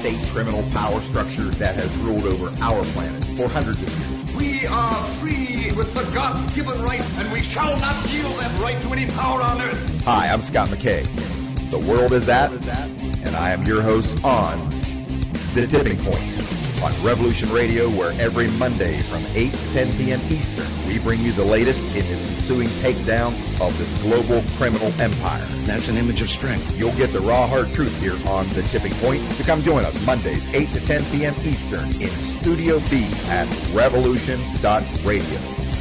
state criminal power structure that has ruled over our planet for hundreds of years. We are free with the God-given right, and we shall not yield that right to any power on earth. Hi, I'm Scott McKay. The world is at, and I am your host on The Tipping Point on Revolution Radio, where every Monday from 8 to 10 p.m. Eastern, we bring you the latest in this ensuing takedown of this global criminal empire. That's an image of strength. You'll get the raw, hard truth here on The Tipping Point. So come join us Mondays, 8 to 10 p.m. Eastern in Studio B at revolution.radio.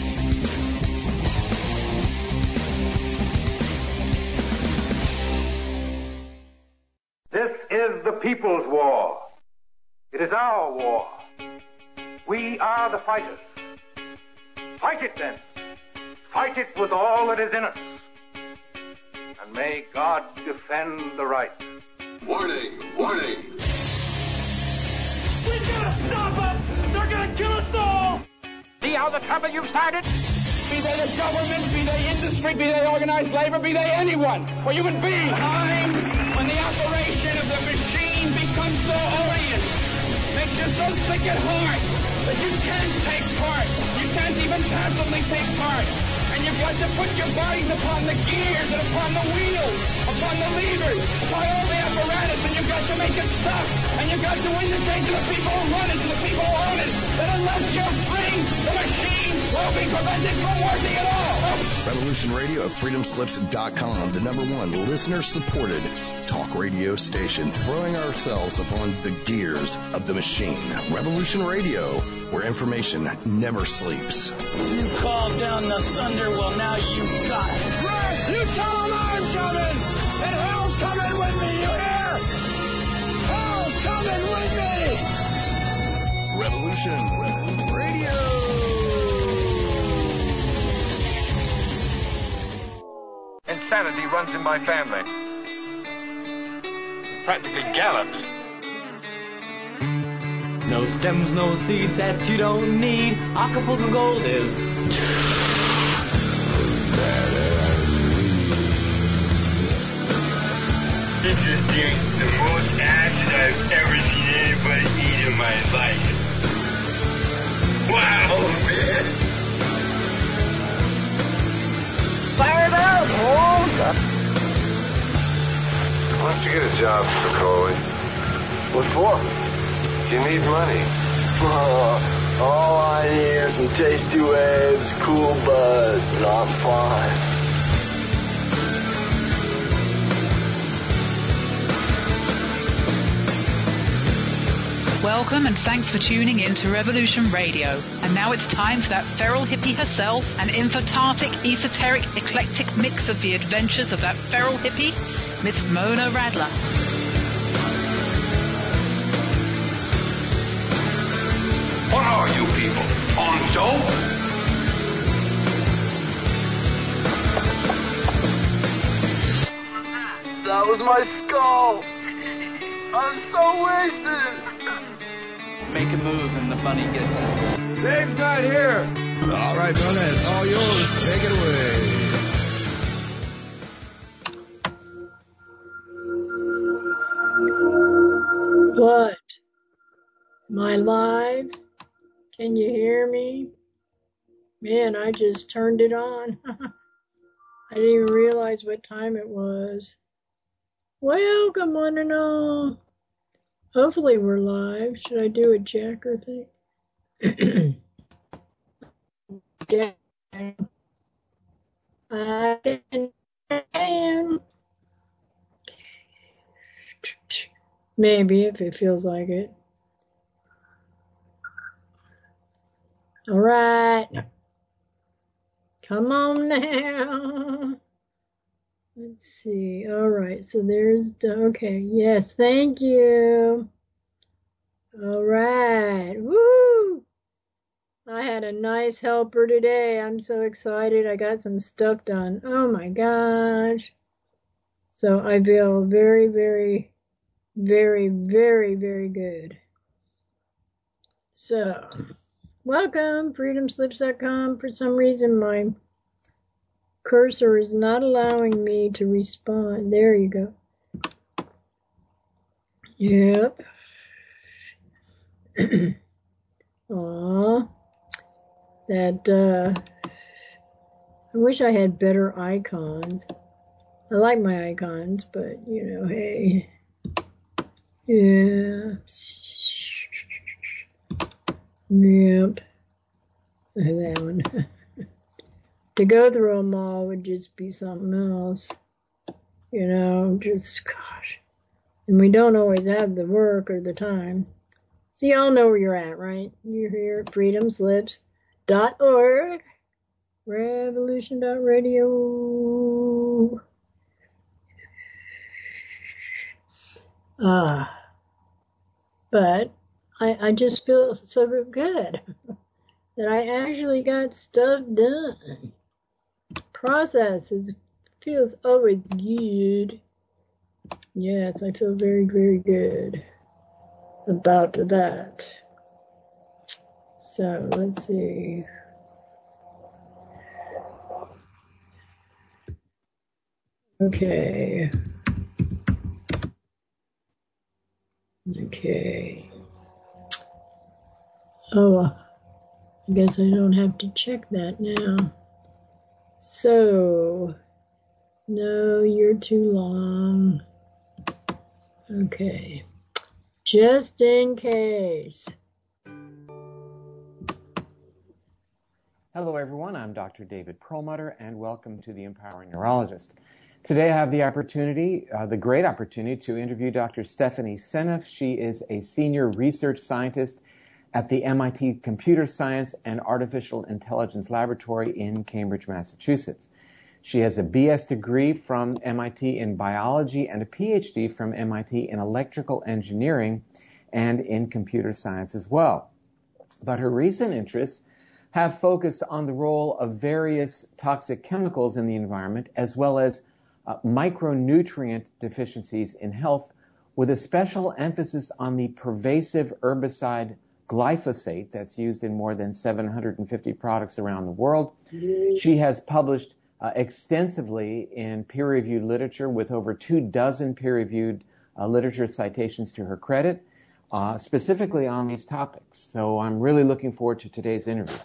This is the people's war. It is our war. We are the fighters. Fight it then. Fight it with all that is in us. And may God defend the right. Warning! Warning! We gotta stop them! They're gonna kill us all! See how the trouble you've started? Be they the government, be they industry, be they organized labor, be they anyone, or human beings. Time when the operation of the machine becomes so odious, makes you so sick at heart that you can't take part. You can't even passively take part. And you've got to put your bodies upon the gears and upon the wheels, upon the levers, upon all the apparatus, and you've got to make it stop. And you've got to indicate to the people who run it, to the people who own it, that unless you're free, the machine will be prevented from working at all. Revolution Radio at freedomslips.com, the #1 listener-supported talk radio station, throwing ourselves upon the gears of the machine. Revolution Radio, where information never sleeps. You called down the thunder, well now you got it. Right, you tell them I'm coming, and hell's coming with me, you hear? Hell's coming with me! Revolution Radio! Insanity runs in my family. Practically gallops. No stems, no seeds that you don't need. Acapulco Gold is. This is the most acid I've ever seen anybody eat in my life. Wow, man. Fire it up, hold. Why don't you get a job, Spicoli? What for? You need money. All I need are some tasty waves, cool buzz, and I'm fine. Welcome and thanks for tuning in to Revolution Radio. And now it's time for that feral hippie herself, an infotartic, esoteric, eclectic mix of the adventures of that feral hippie, Miss Mona Radler. What are you people? On dope? That was my skull. I'm so wasted. Make a move and the bunny gets it. Dave's not here. All right, Mona, it's all yours. Take it away. What? Am I live? Can you hear me? Man, I just turned it on. I didn't even realize what time it was. Welcome, one and all. Hopefully we're live. Should I do a jacker thing? I am. Maybe, if it feels like it. All right. Come on now. Let's see. All right. So there's, okay. Yes. Thank you. All right. Woo. I had a nice helper today. I'm so excited. I got some stuff done. Oh my gosh. So I feel very, very, very, very, very good. So, welcome, freedomslips.com. For some reason, my cursor is not allowing me to respond. There you go. Yep. Aw. That, I wish I had better icons. I like my icons, but, hey. Yeah. Yep. That one. To go through them all would just be something else. Just, gosh. And we don't always have the work or the time. So y'all know where you're at, right? You're here at freedomslips.org. Revolution.radio. But I just feel so good that I actually got stuff done. Process feels always good. Yes, I feel very, very good about that. So, let's see. Okay. Oh, I guess I don't have to check that now. So, no, you're too long. Okay. Just in case. Hello, everyone. I'm Dr. David Perlmutter, and welcome to the Empowering Neurologist. Today, I have the opportunity, the great opportunity, to interview Dr. Stephanie Seneff. She is a senior research scientist at the MIT Computer Science and Artificial Intelligence Laboratory in Cambridge, Massachusetts. She has a BS degree from MIT in biology and a PhD from MIT in electrical engineering and in computer science as well. But her recent interests have focused on the role of various toxic chemicals in the environment, as well as micronutrient deficiencies in health, with a special emphasis on the pervasive herbicide glyphosate that's used in more than 750 products around the world. She has published extensively in peer-reviewed literature, with over 24 peer-reviewed literature citations to her credit, specifically on these topics. So I'm really looking forward to today's interview.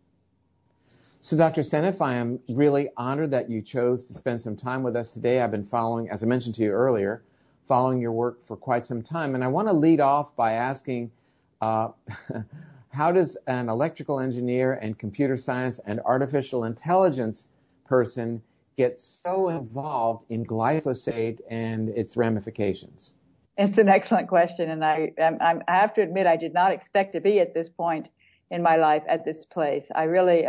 So Dr. Seneff, I am really honored that you chose to spend some time with us today. I've been following, as I mentioned to you earlier, following your work for quite some time. And I want to lead off by asking, how does an electrical engineer and computer science and artificial intelligence person get so involved in glyphosate and its ramifications? It's an excellent question, and I have to admit I did not expect to be at this point in my life at this place. I really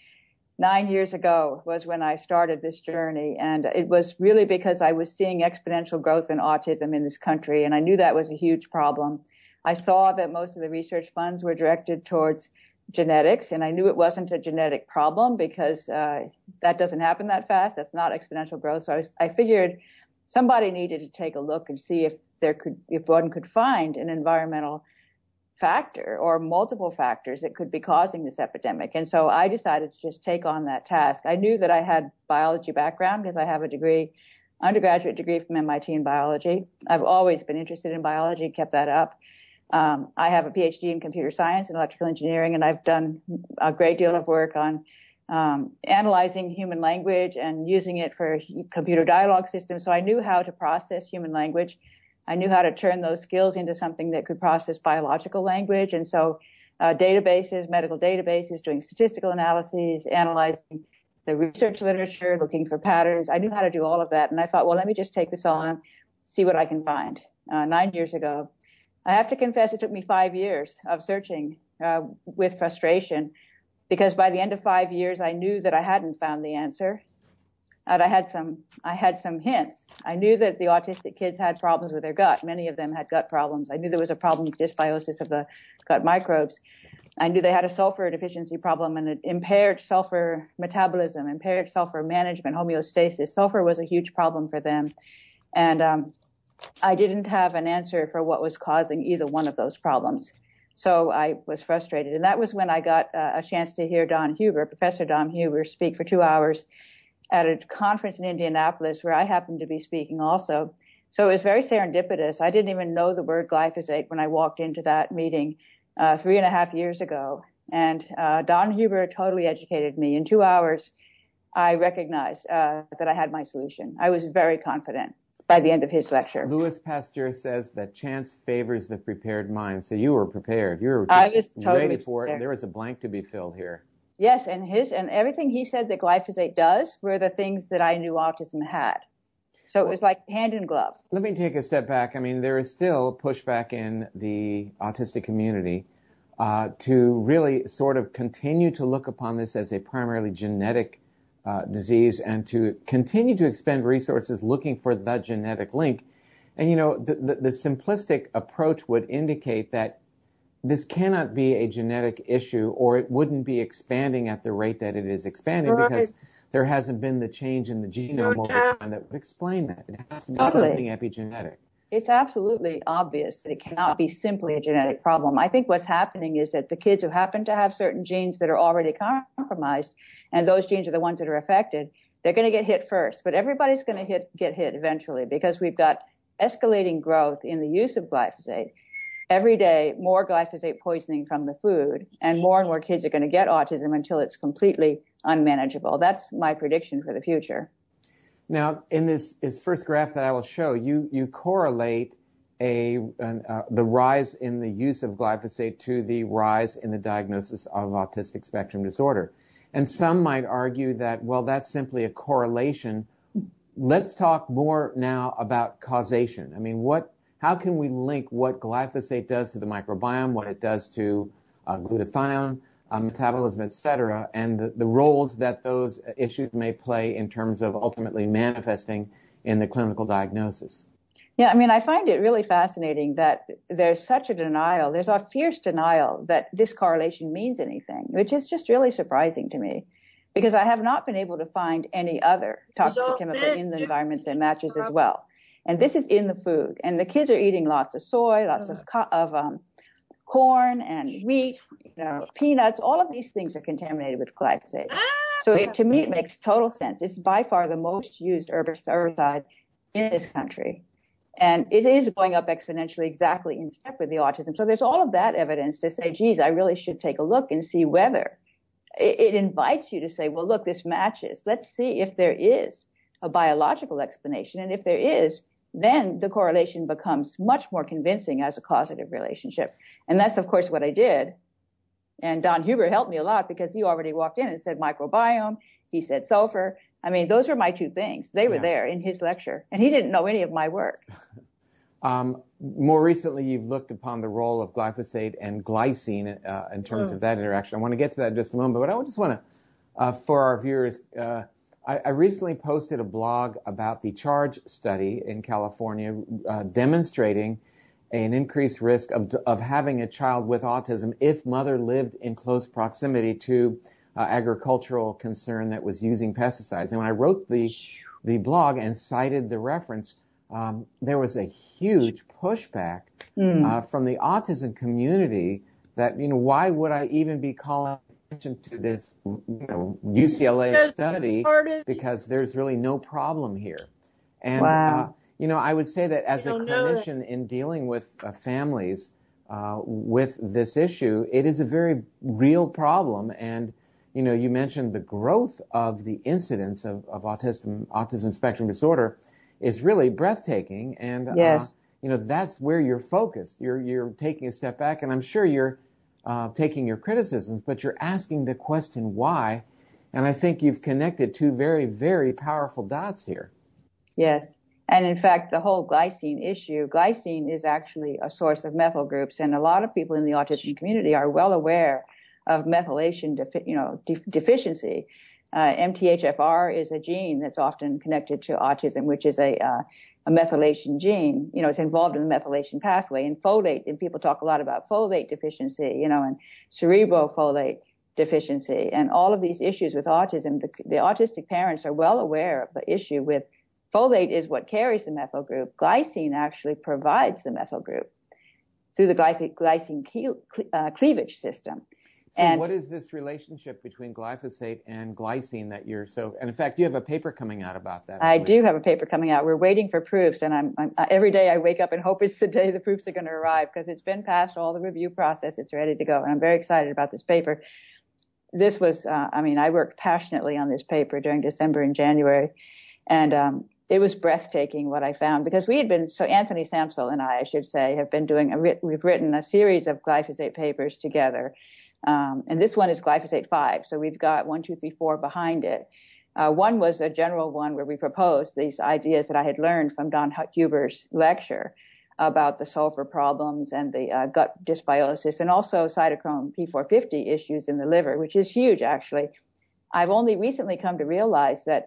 9 years ago was when I started this journey, and it was really because I was seeing exponential growth in autism in this country, and I knew that was a huge problem. I saw that most of the research funds were directed towards genetics, and I knew it wasn't a genetic problem because that doesn't happen that fast. That's not exponential growth. So I figured somebody needed to take a look and see if one could find an environmental factor or multiple factors that could be causing this epidemic. And so I decided to just take on that task. I knew that I had biology background because I have a undergraduate degree from MIT in biology. I've always been interested in biology, kept that up. I have a PhD in computer science and electrical engineering, and I've done a great deal of work on analyzing human language and using it for computer dialogue systems. So I knew how to process human language. I knew how to turn those skills into something that could process biological language. And so databases, medical databases, doing statistical analyses, analyzing the research literature, looking for patterns. I knew how to do all of that. And I thought, well, let me just take this on, see what I can find. 9 years ago, I have to confess it took me 5 years of searching with frustration, because by the end of 5 years, I knew that I hadn't found the answer. And I had some hints. I knew that the autistic kids had problems with their gut. Many of them had gut problems. I knew there was a problem with dysbiosis of the gut microbes. I knew they had a sulfur deficiency problem and an impaired sulfur metabolism, impaired sulfur management, homeostasis. Sulfur was a huge problem for them. And I didn't have an answer for what was causing either one of those problems. So I was frustrated. And that was when I got a chance to hear Don Huber, Professor Don Huber, speak for 2 hours at a conference in Indianapolis where I happened to be speaking also. So it was very serendipitous. I didn't even know the word glyphosate when I walked into that meeting. 3.5 years ago. And Don Huber totally educated me. In 2 hours, I recognized that I had my solution. I was very confident by the end of his lecture. Louis Pasteur says that chance favors the prepared mind. So you were prepared. You were I was totally ready for prepared. it. There was a blank to be filled here. Yes, and everything he said that glyphosate does were the things that I knew autism had. So it was like hand in glove. Let me take a step back. I mean, there is still pushback in the autistic community to really sort of continue to look upon this as a primarily genetic disease and to continue to expend resources looking for the genetic link. And, you know, the simplistic approach would indicate that this cannot be a genetic issue or it wouldn't be expanding at the rate that it is expanding because there hasn't been the change in the genome over time that would explain that. It has to be something epigenetic. It's absolutely obvious that it cannot be simply a genetic problem. I think what's happening is that the kids who happen to have certain genes that are already compromised, and those genes are the ones that are affected, they're going to get hit first. But everybody's going to get hit eventually because we've got escalating growth in the use of glyphosate. Every day, more glyphosate poisoning from the food, and more kids are going to get autism until it's completely unmanageable. That's my prediction for the future. Now, in this first graph that I will show, you correlate the rise in the use of glyphosate to the rise in the diagnosis of autistic spectrum disorder. And some might argue that, well, that's simply a correlation. Let's talk more now about causation. I mean, how can we link what glyphosate does to the microbiome, what it does to glutathione, metabolism, et cetera, and the roles that those issues may play in terms of ultimately manifesting in the clinical diagnosis? Yeah, I mean, I find it really fascinating that there's such a denial, there's a fierce denial that this correlation means anything, which is just really surprising to me, because I have not been able to find any other toxic chemical in the environment that matches as well. And this is in the food, and the kids are eating lots of soy, lots of corn and wheat, peanuts. All of these things are contaminated with glyphosate. So to me, it makes total sense. It's by far the most used herbicide in this country. And it is going up exponentially exactly in step with the autism. So there's all of that evidence to say, geez, I really should take a look and see whether it invites you to say, well, look, this matches. Let's see if there is a biological explanation. And if there is, then the correlation becomes much more convincing as a causative relationship. And that's, of course, what I did. And Don Huber helped me a lot because he already walked in and said microbiome. He said sulfur. I mean, those were my two things. They were there in his lecture. And he didn't know any of my work. More recently, you've looked upon the role of glyphosate and glycine in terms of that interaction. I want to get to that in just a moment. But I just want to, for our viewers, I recently posted a blog about the CHARGE study in California demonstrating an increased risk of having a child with autism if mother lived in close proximity to agricultural concern that was using pesticides. And when I wrote the blog and cited the reference, there was a huge pushback from the autism community that, why would I even be calling attention to this, UCLA study because there's really no problem here. And, I would say that as a clinician in dealing with families with this issue, it is a very real problem. And, you mentioned the growth of the incidence of autism spectrum disorder is really breathtaking. And, that's where you're focused. You're taking a step back, and I'm sure you're taking your criticisms, but you're asking the question why, and I think you've connected two very, very powerful dots here. Yes, and in fact, the whole glycine issue, glycine is actually a source of methyl groups, and a lot of people in the autism community are well aware of methylation deficiency. MTHFR is a gene that's often connected to autism, which is a methylation gene. It's involved in the methylation pathway. And folate, and people talk a lot about folate deficiency, and cerebrofolate deficiency, and all of these issues with autism. The autistic parents are well aware of the issue with folate is what carries the methyl group. Glycine actually provides the methyl group through the glycine cleavage system. So what is this relationship between glyphosate and glycine that you're and in fact, you have a paper coming out about that. I do have a paper coming out. We're waiting for proofs, and I'm every day I wake up and hope it's the day the proofs are going to arrive, because it's been past all the review process. It's ready to go, and I'm very excited about this paper. This was, I worked passionately on this paper during December and January, and it was breathtaking what I found, because we had been, so Anthony Samsel and I should say, have been we've written a series of glyphosate papers together. And this one is glyphosate 5. So we've got 1, 2, 3, 4 behind it. One was a general one where we proposed these ideas that I had learned from Don Huber's lecture about the sulfur problems and the gut dysbiosis, and also cytochrome P450 issues in the liver, which is huge, actually. I've only recently come to realize that,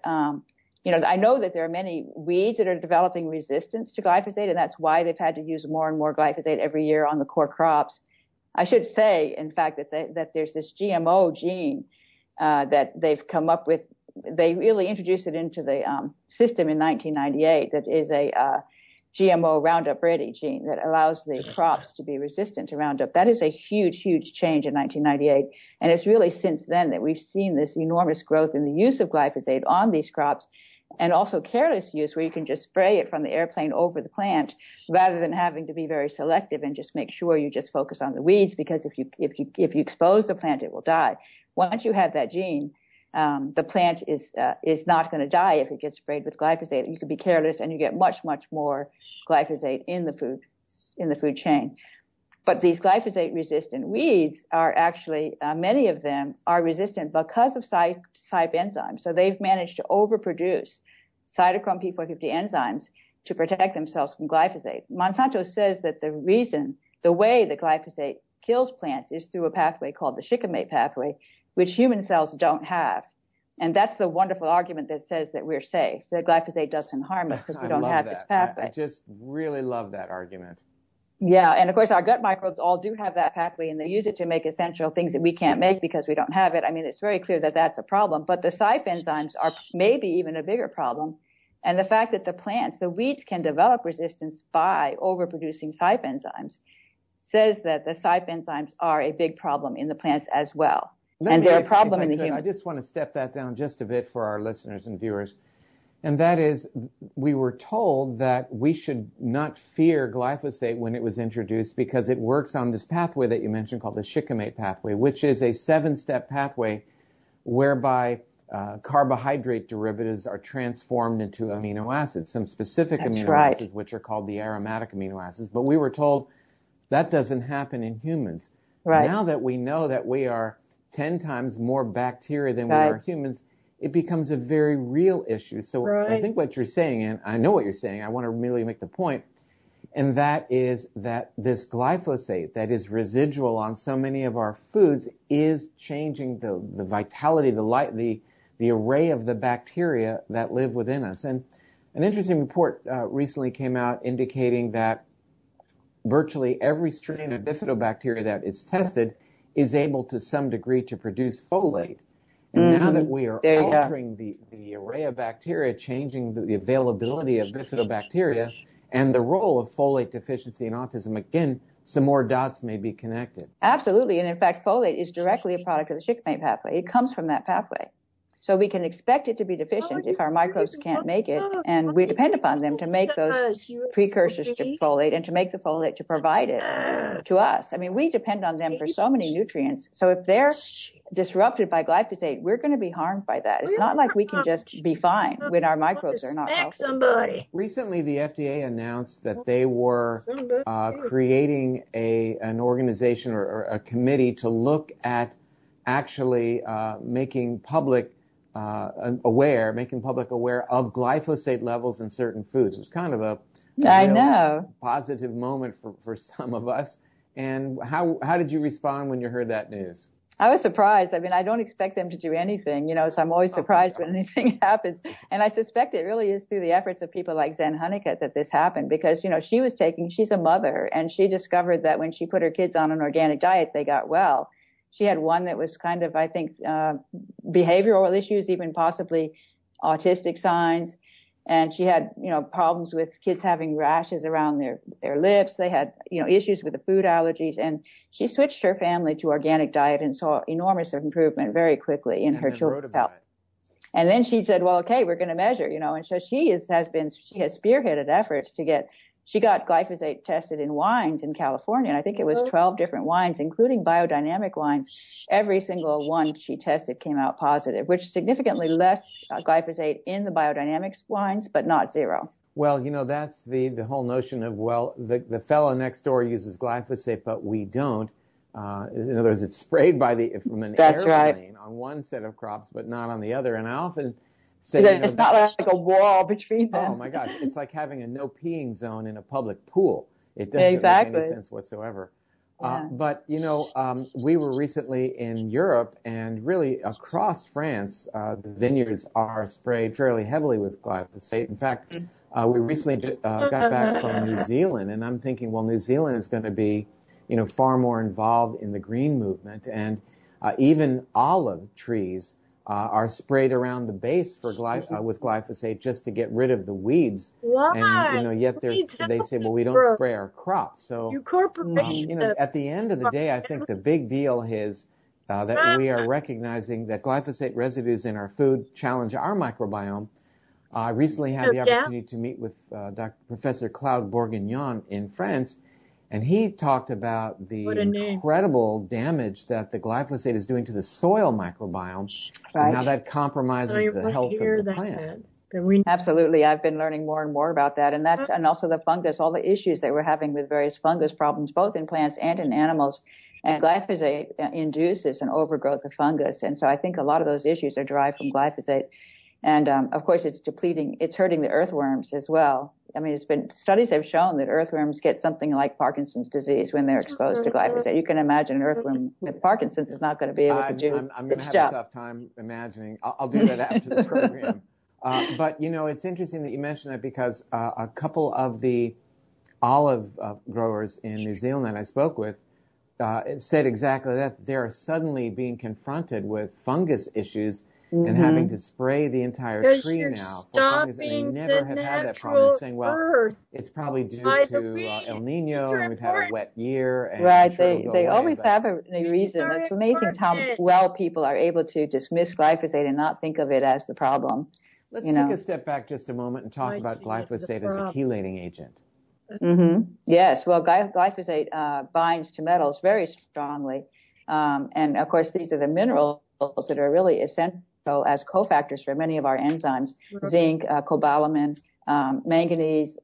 I know that there are many weeds that are developing resistance to glyphosate, and that's why they've had to use more and more glyphosate every year on the core crops. I should say, in fact, that there's this GMO gene that they've come up with. They really introduced it into the system in 1998. That is a GMO Roundup Ready gene that allows the crops to be resistant to Roundup. That is a huge, huge change in 1998. And it's really since then that we've seen this enormous growth in the use of glyphosate on these crops, and also careless use where you can just spray it from the airplane over the plant rather than having to be very selective and just make sure you just focus on the weeds, because if you expose the plant, it will die. Once you have that gene, the plant is not going to die if it gets sprayed with glyphosate. You can be careless and you get much, much more glyphosate in the food chain. But these glyphosate-resistant weeds are actually, many of them are resistant because of CYP enzymes. So they've managed to overproduce cytochrome P450 enzymes to protect themselves from glyphosate. Monsanto says that the way that glyphosate kills plants is through a pathway called the shikimate pathway, which human cells don't have. And that's the wonderful argument that says that we're safe, that glyphosate doesn't harm us because we don't have this pathway. I just really love that argument. Yeah, and of course our gut microbes all do have that pathway, and they use it to make essential things that we can't make because we don't have it. I mean, it's very clear that that's a problem, but the CYP enzymes are maybe even a bigger problem. And the fact that the weeds can develop resistance by overproducing CYP enzymes says that the CYP enzymes are a big problem in the plants as well. And they're a problem in the humans. I just want to step that down just a bit for our listeners and viewers. And that is, we were told that we should not fear glyphosate when it was introduced because it works on this pathway that you mentioned called the shikimate pathway, which is a 7-step pathway whereby carbohydrate derivatives are transformed into amino acids, some specific amino acids, which are called the aromatic amino acids. But we were told that doesn't happen in humans. Right. Now that we know that we are 10 times more bacteria than we are humans, it becomes a very real issue. So I think what you're saying, and I know what you're saying, I want to really make the point, and that is that this glyphosate that is residual on so many of our foods is changing the vitality, the array of the bacteria that live within us. And an interesting report recently came out indicating that virtually every strain of bifidobacteria that is tested is able to some degree to produce folate. And now that we are altering the array of bacteria, changing the availability of bifidobacteria and the role of folate deficiency in autism, again, some more dots may be connected. Absolutely. And in fact, folate is directly a product of the shikimate pathway. It comes from that pathway. So we can expect it to be deficient if our microbes can't make it, and we depend upon them to make those precursors to folate and to make the folate to provide it to us. I mean, we depend on them for so many nutrients. So if they're disrupted by glyphosate, we're going to be harmed by that. It's not like we can just be fine when our microbes are not healthy. Recently, the FDA announced that they were creating an organization or a committee to look at actually making public aware of glyphosate levels in certain foods. It was kind of a positive moment for some of us. And how did you respond when you heard that news? I was surprised. I mean, I don't expect them to do anything, so I'm always surprised when anything happens. And I suspect it really is through the efforts of people like Zen Honeycutt that this happened, because, she's a mother, and she discovered that when she put her kids on an organic diet, they got well. She had one that was kind of, I think, behavioral issues, even possibly autistic signs. And she had, problems with kids having rashes around their lips. They had, issues with the food allergies. And she switched her family to organic diet and saw enormous improvement very quickly in her children's health. And then she said, well, okay, we're going to measure, and so she has spearheaded efforts she got glyphosate tested in wines in California, and I think it was 12 different wines, including biodynamic wines. Every single one she tested came out positive, which is significantly less glyphosate in the biodynamics wines, but not zero. Well, that's the whole notion of, the fellow next door uses glyphosate, but we don't. In other words, it's sprayed from an airplane on one set of crops, but not on the other. And I often say, it's not like a wall between them. Oh my gosh, it's like having a no peeing zone in a public pool. It doesn't make any sense whatsoever. Yeah. But we were recently in Europe, and really across France, the vineyards are sprayed fairly heavily with glyphosate. In fact, we recently got back from New Zealand, and I'm thinking, well, New Zealand is going to be, far more involved in the green movement, and even olive trees are sprayed around the base with glyphosate just to get rid of the weeds. Why? And yet they say, well, we don't spray our crops. So at the end of the day, I think the big deal is that we are recognizing that glyphosate residues in our food challenge our microbiome. I recently had the opportunity to meet with Professor Claude Bourguignon in France. And he talked about the incredible damage that the glyphosate is doing to the soil microbiome, and how that compromises the health of the plant. Absolutely. I've been learning more and more about that. And also the fungus, all the issues that we're having with various fungus problems, both in plants and in animals. And glyphosate induces an overgrowth of fungus. And so I think a lot of those issues are derived from glyphosate. And, of course, it's hurting the earthworms as well. I mean, studies have shown that earthworms get something like Parkinson's disease when they're exposed to glyphosate. You can imagine an earthworm with Parkinson's is not going to be able to do I'm going to have a tough time imagining. I'll do that after the program. But, it's interesting that you mentioned that, because a couple of the olive growers in New Zealand that I spoke with said exactly that. They are suddenly being confronted with fungus issues and having to spray the entire tree now for fungus, and they never have had that problem. They're saying, well, it's probably due to El Nino, and we've had a wet year. And they always have a reason. It's amazing how well people are able to dismiss glyphosate and not think of it as the problem. Let's take a step back just a moment and talk about glyphosate as a chelating agent. Yes, well, glyphosate binds to metals very strongly, and of course these are the minerals that are really essential as cofactors for many of our enzymes: zinc, cobalamin, manganese,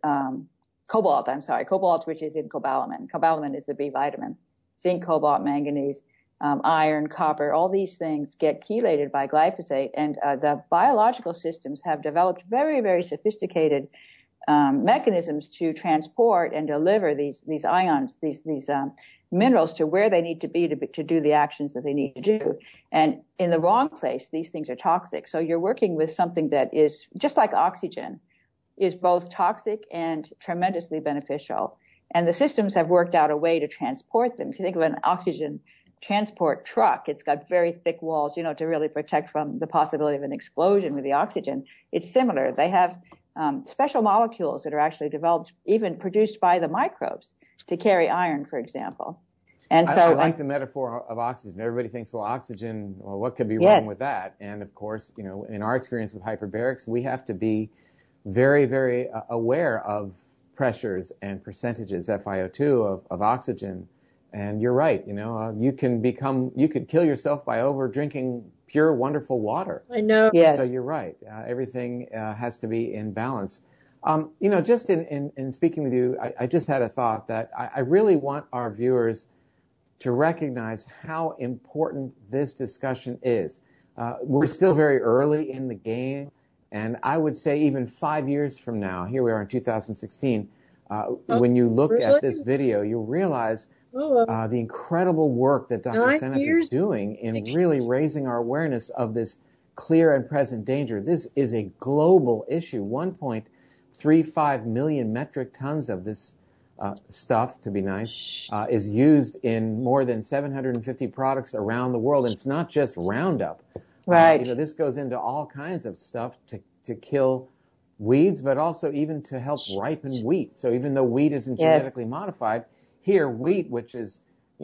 cobalt, which is in cobalamin. Cobalamin is the B vitamin. Zinc, cobalt, manganese, iron, copper, all these things get chelated by glyphosate, and the biological systems have developed very, very sophisticated mechanisms to transport and deliver these ions, these minerals to where they need to be to do the actions that they need to do. And in the wrong place, these things are toxic. So you're working with something that is just like oxygen, is both toxic and tremendously beneficial. And the systems have worked out a way to transport them. If you think of an oxygen transport truck, it's got very thick walls, to really protect from the possibility of an explosion with the oxygen. It's similar. They have special molecules that are actually developed, even produced by the microbes, to carry iron, for example. And so I like the metaphor of oxygen. Everybody thinks, well, oxygen, well, what could be wrong with that? And of course, in our experience with hyperbarics, we have to be very, very aware of pressures and percentages, FiO2 of oxygen. And you're right, you could kill yourself by over drinking pure, wonderful water. I know. Yes. So you're right. Everything has to be in balance. Just in speaking with you, I just had a thought that I really want our viewers to recognize how important this discussion is. We're still very early in the game, and I would say even 5 years from now, here we are in 2016, when you look at this video, you'll realize the incredible work that Dr. Seneff is doing in really raising our awareness of this clear and present danger. This is a global issue. 1.35 million metric tons of this stuff, to be nice, is used in more than 750 products around the world. And it's not just Roundup. Right. This goes into all kinds of stuff to kill weeds, but also even to help ripen wheat. So even though wheat isn't genetically modified, here wheat, which is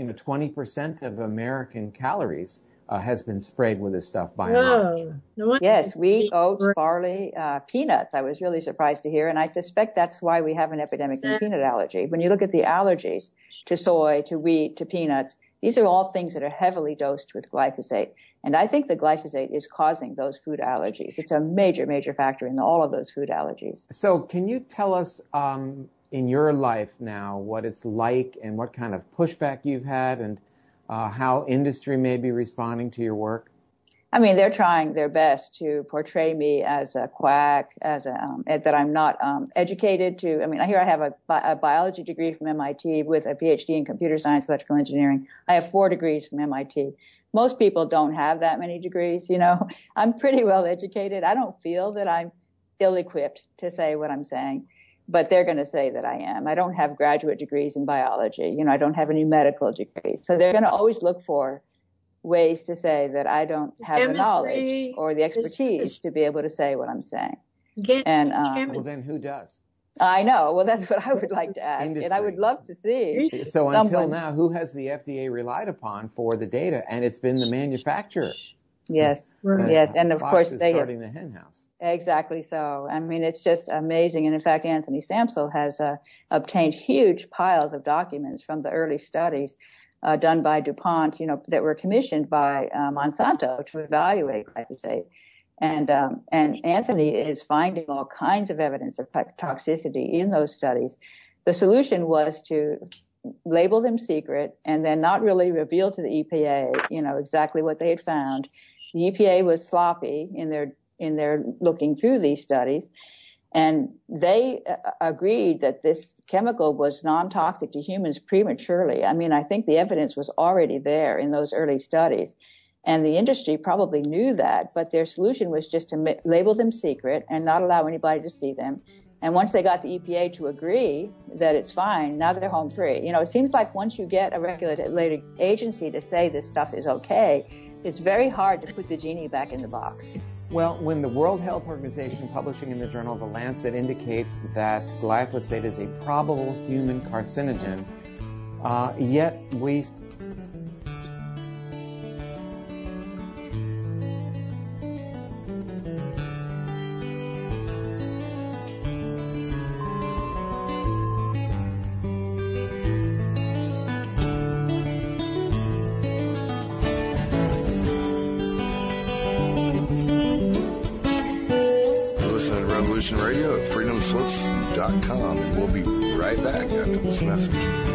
20% of American calories, has been sprayed with this stuff by and large. Yes, wheat, oats, barley, peanuts. I was really surprised to hear, and I suspect that's why we have an epidemic in peanut allergy. When you look at the allergies to soy, to wheat, to peanuts, these are all things that are heavily dosed with glyphosate. And I think the glyphosate is causing those food allergies. It's a major, major factor in all of those food allergies. So can you tell us in your life now what it's like and what kind of pushback you've had and how industry may be responding to your work? I mean, they're trying their best to portray me as a quack, as that I'm not educated to. I mean, here I have a biology degree from MIT with a PhD in computer science, electrical engineering. I have 4 degrees from MIT. Most people don't have that many degrees, I'm pretty well educated. I don't feel that I'm ill-equipped to say what I'm saying, but they're going to say that I am. I don't have graduate degrees in biology. I don't have any medical degrees. So they're going to always look for ways to say that I don't have the knowledge or the expertise to be able to say what I'm saying. Well, then who does? I know. Well, that's what I would like to ask, and I would love to see. So until now, who has the FDA relied upon for the data? And it's been the manufacturer. Yes, yes, and of course they have starting the hen house. Exactly so. I mean, it's just amazing. And in fact, Anthony Samsel has obtained huge piles of documents from the early studies done by DuPont, that were commissioned by Monsanto to evaluate glyphosate. And Anthony is finding all kinds of evidence of toxicity in those studies. The solution was to label them secret and then not really reveal to the EPA, exactly what they had found. The EPA was sloppy in their looking through these studies, and they agreed that this chemical was non-toxic to humans prematurely. I mean, I think the evidence was already there in those early studies. And the industry probably knew that, but their solution was just to label them secret and not allow anybody to see them. And once they got the EPA to agree that it's fine, now they're home free. It seems like once you get a regulated agency to say this stuff is okay, it's very hard to put the genie back in the box. Well, when the World Health Organization publishing in the journal The Lancet indicates that glyphosate is a probable human carcinogen, yet we... Radio at freedomslips.com, and we'll be right back after this message.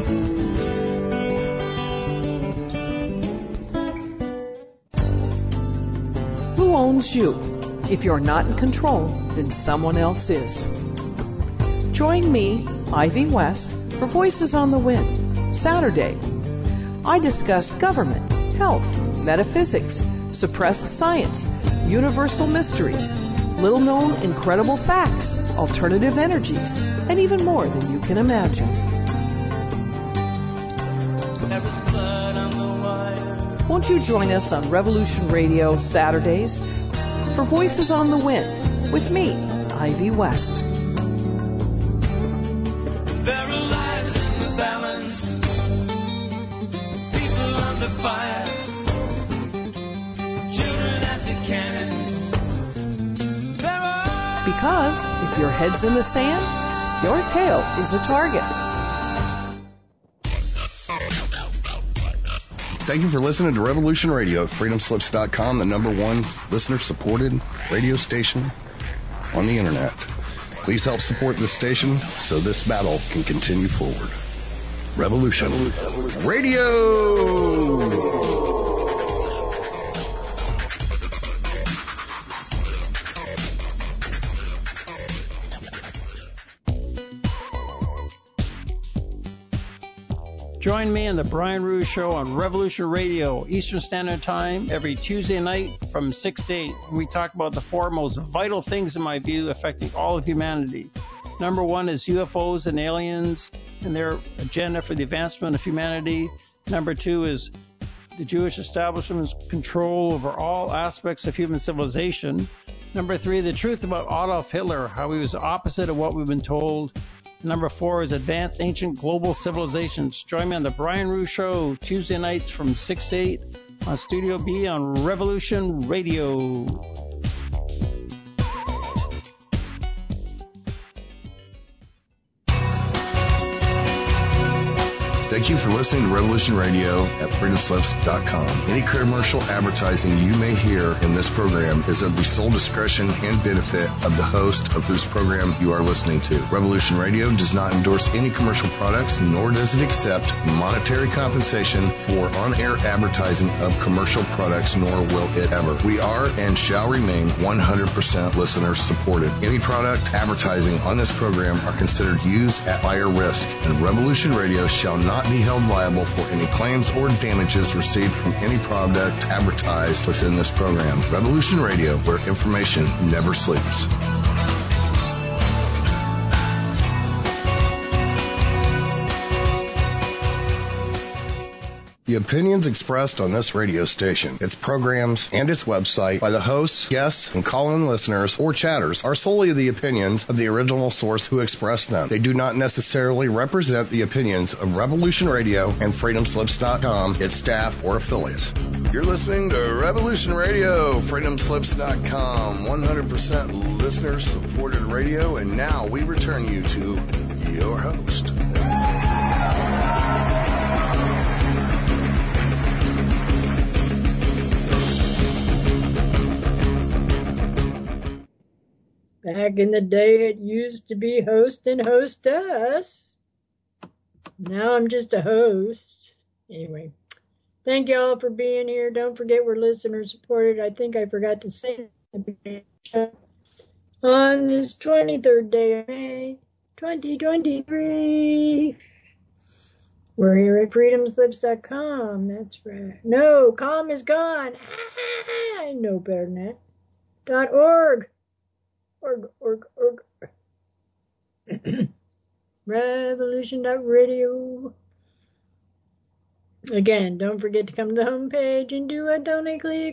Who owns you? If you're not in control, then someone else is. Join me, Ivy West, for Voices on the Wind, Saturday. I discuss government, health, metaphysics, suppressed science, universal mysteries, little-known incredible facts, alternative energies, and even more than you can imagine. Won't you join us on Revolution Radio Saturdays for Voices on the Wind with me, Ivy West. There are lives in the balance, people under fire, children at the cannons. Because if your head's in the sand, your tail is a target. Thank you for listening to Revolution Radio at freedomslips.com, the #1 listener-supported radio station on the internet. Please help support this station so this battle can continue forward. Revolution Radio! Join me on the Brian Ruhe Show on Revolution Radio, Eastern Standard Time, every Tuesday night from 6 to 8. We talk about the 4 most vital things, in my view, affecting all of humanity. Number 1 is UFOs and aliens and their agenda for the advancement of humanity. Number 2 is the Jewish establishment's control over all aspects of human civilization. Number 3, the truth about Adolf Hitler, how he was the opposite of what we've been told. Number 4 is advanced ancient global civilizations. Join me on the Brian Rue Show, Tuesday nights from 6 to 8 on Studio B on Revolution Radio. Thank you for listening to Revolution Radio at freedomslips.com. Any commercial advertising you may hear in this program is of the sole discretion and benefit of the host of whose program you are listening to. Revolution Radio does not endorse any commercial products, nor does it accept monetary compensation for on-air advertising of commercial products, nor will it ever. We are and shall remain 100% listener supported. Any product advertising on this program are considered used at higher risk, and Revolution Radio shall not be held liable for any claims or damages received from any product advertised within this program. Revolution Radio, where information never sleeps. The opinions expressed on this radio station, its programs, and its website by the hosts, guests, and call-in listeners or chatters are solely the opinions of the original source who expressed them. They do not necessarily represent the opinions of Revolution Radio and FreedomSlips.com, its staff, or affiliates. You're listening to Revolution Radio, FreedomSlips.com, 100% listener-supported radio, and now we return you to your host. Back in the day, it used to be host and hostess. Now I'm just a host. Anyway, thank you all for being here. Don't forget we're listener supported. I think I forgot to say that on this 23rd day of May, 2023. We're here at freedomslips.com. That's right. No, com is gone. I know better than that. .org. Org. Revolution.radio. Again, don't forget to come to the homepage and do a donate click.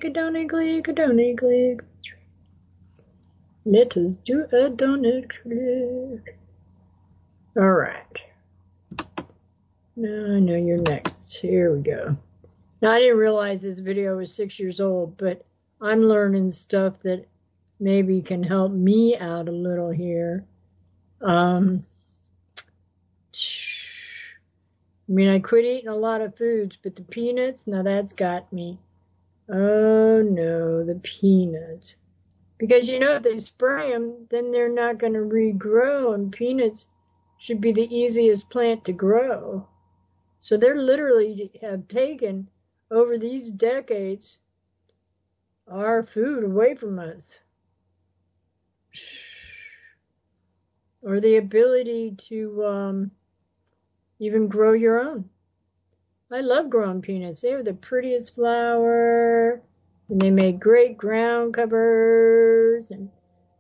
Let us do a donate click. Alright. Now I know you're next. Here we go. Now I didn't realize this video was 6 years old, but I'm learning stuff that maybe can help me out a little here. I quit eating a lot of foods, but the peanuts, now that's got me. Oh no, the peanuts. Because if they spray them, then they're not going to regrow, and peanuts should be the easiest plant to grow. So they're literally have taken, over these decades, our food away from us. Or the ability to even grow your own. I love growing peanuts. They have the prettiest flower, and they make great ground covers, and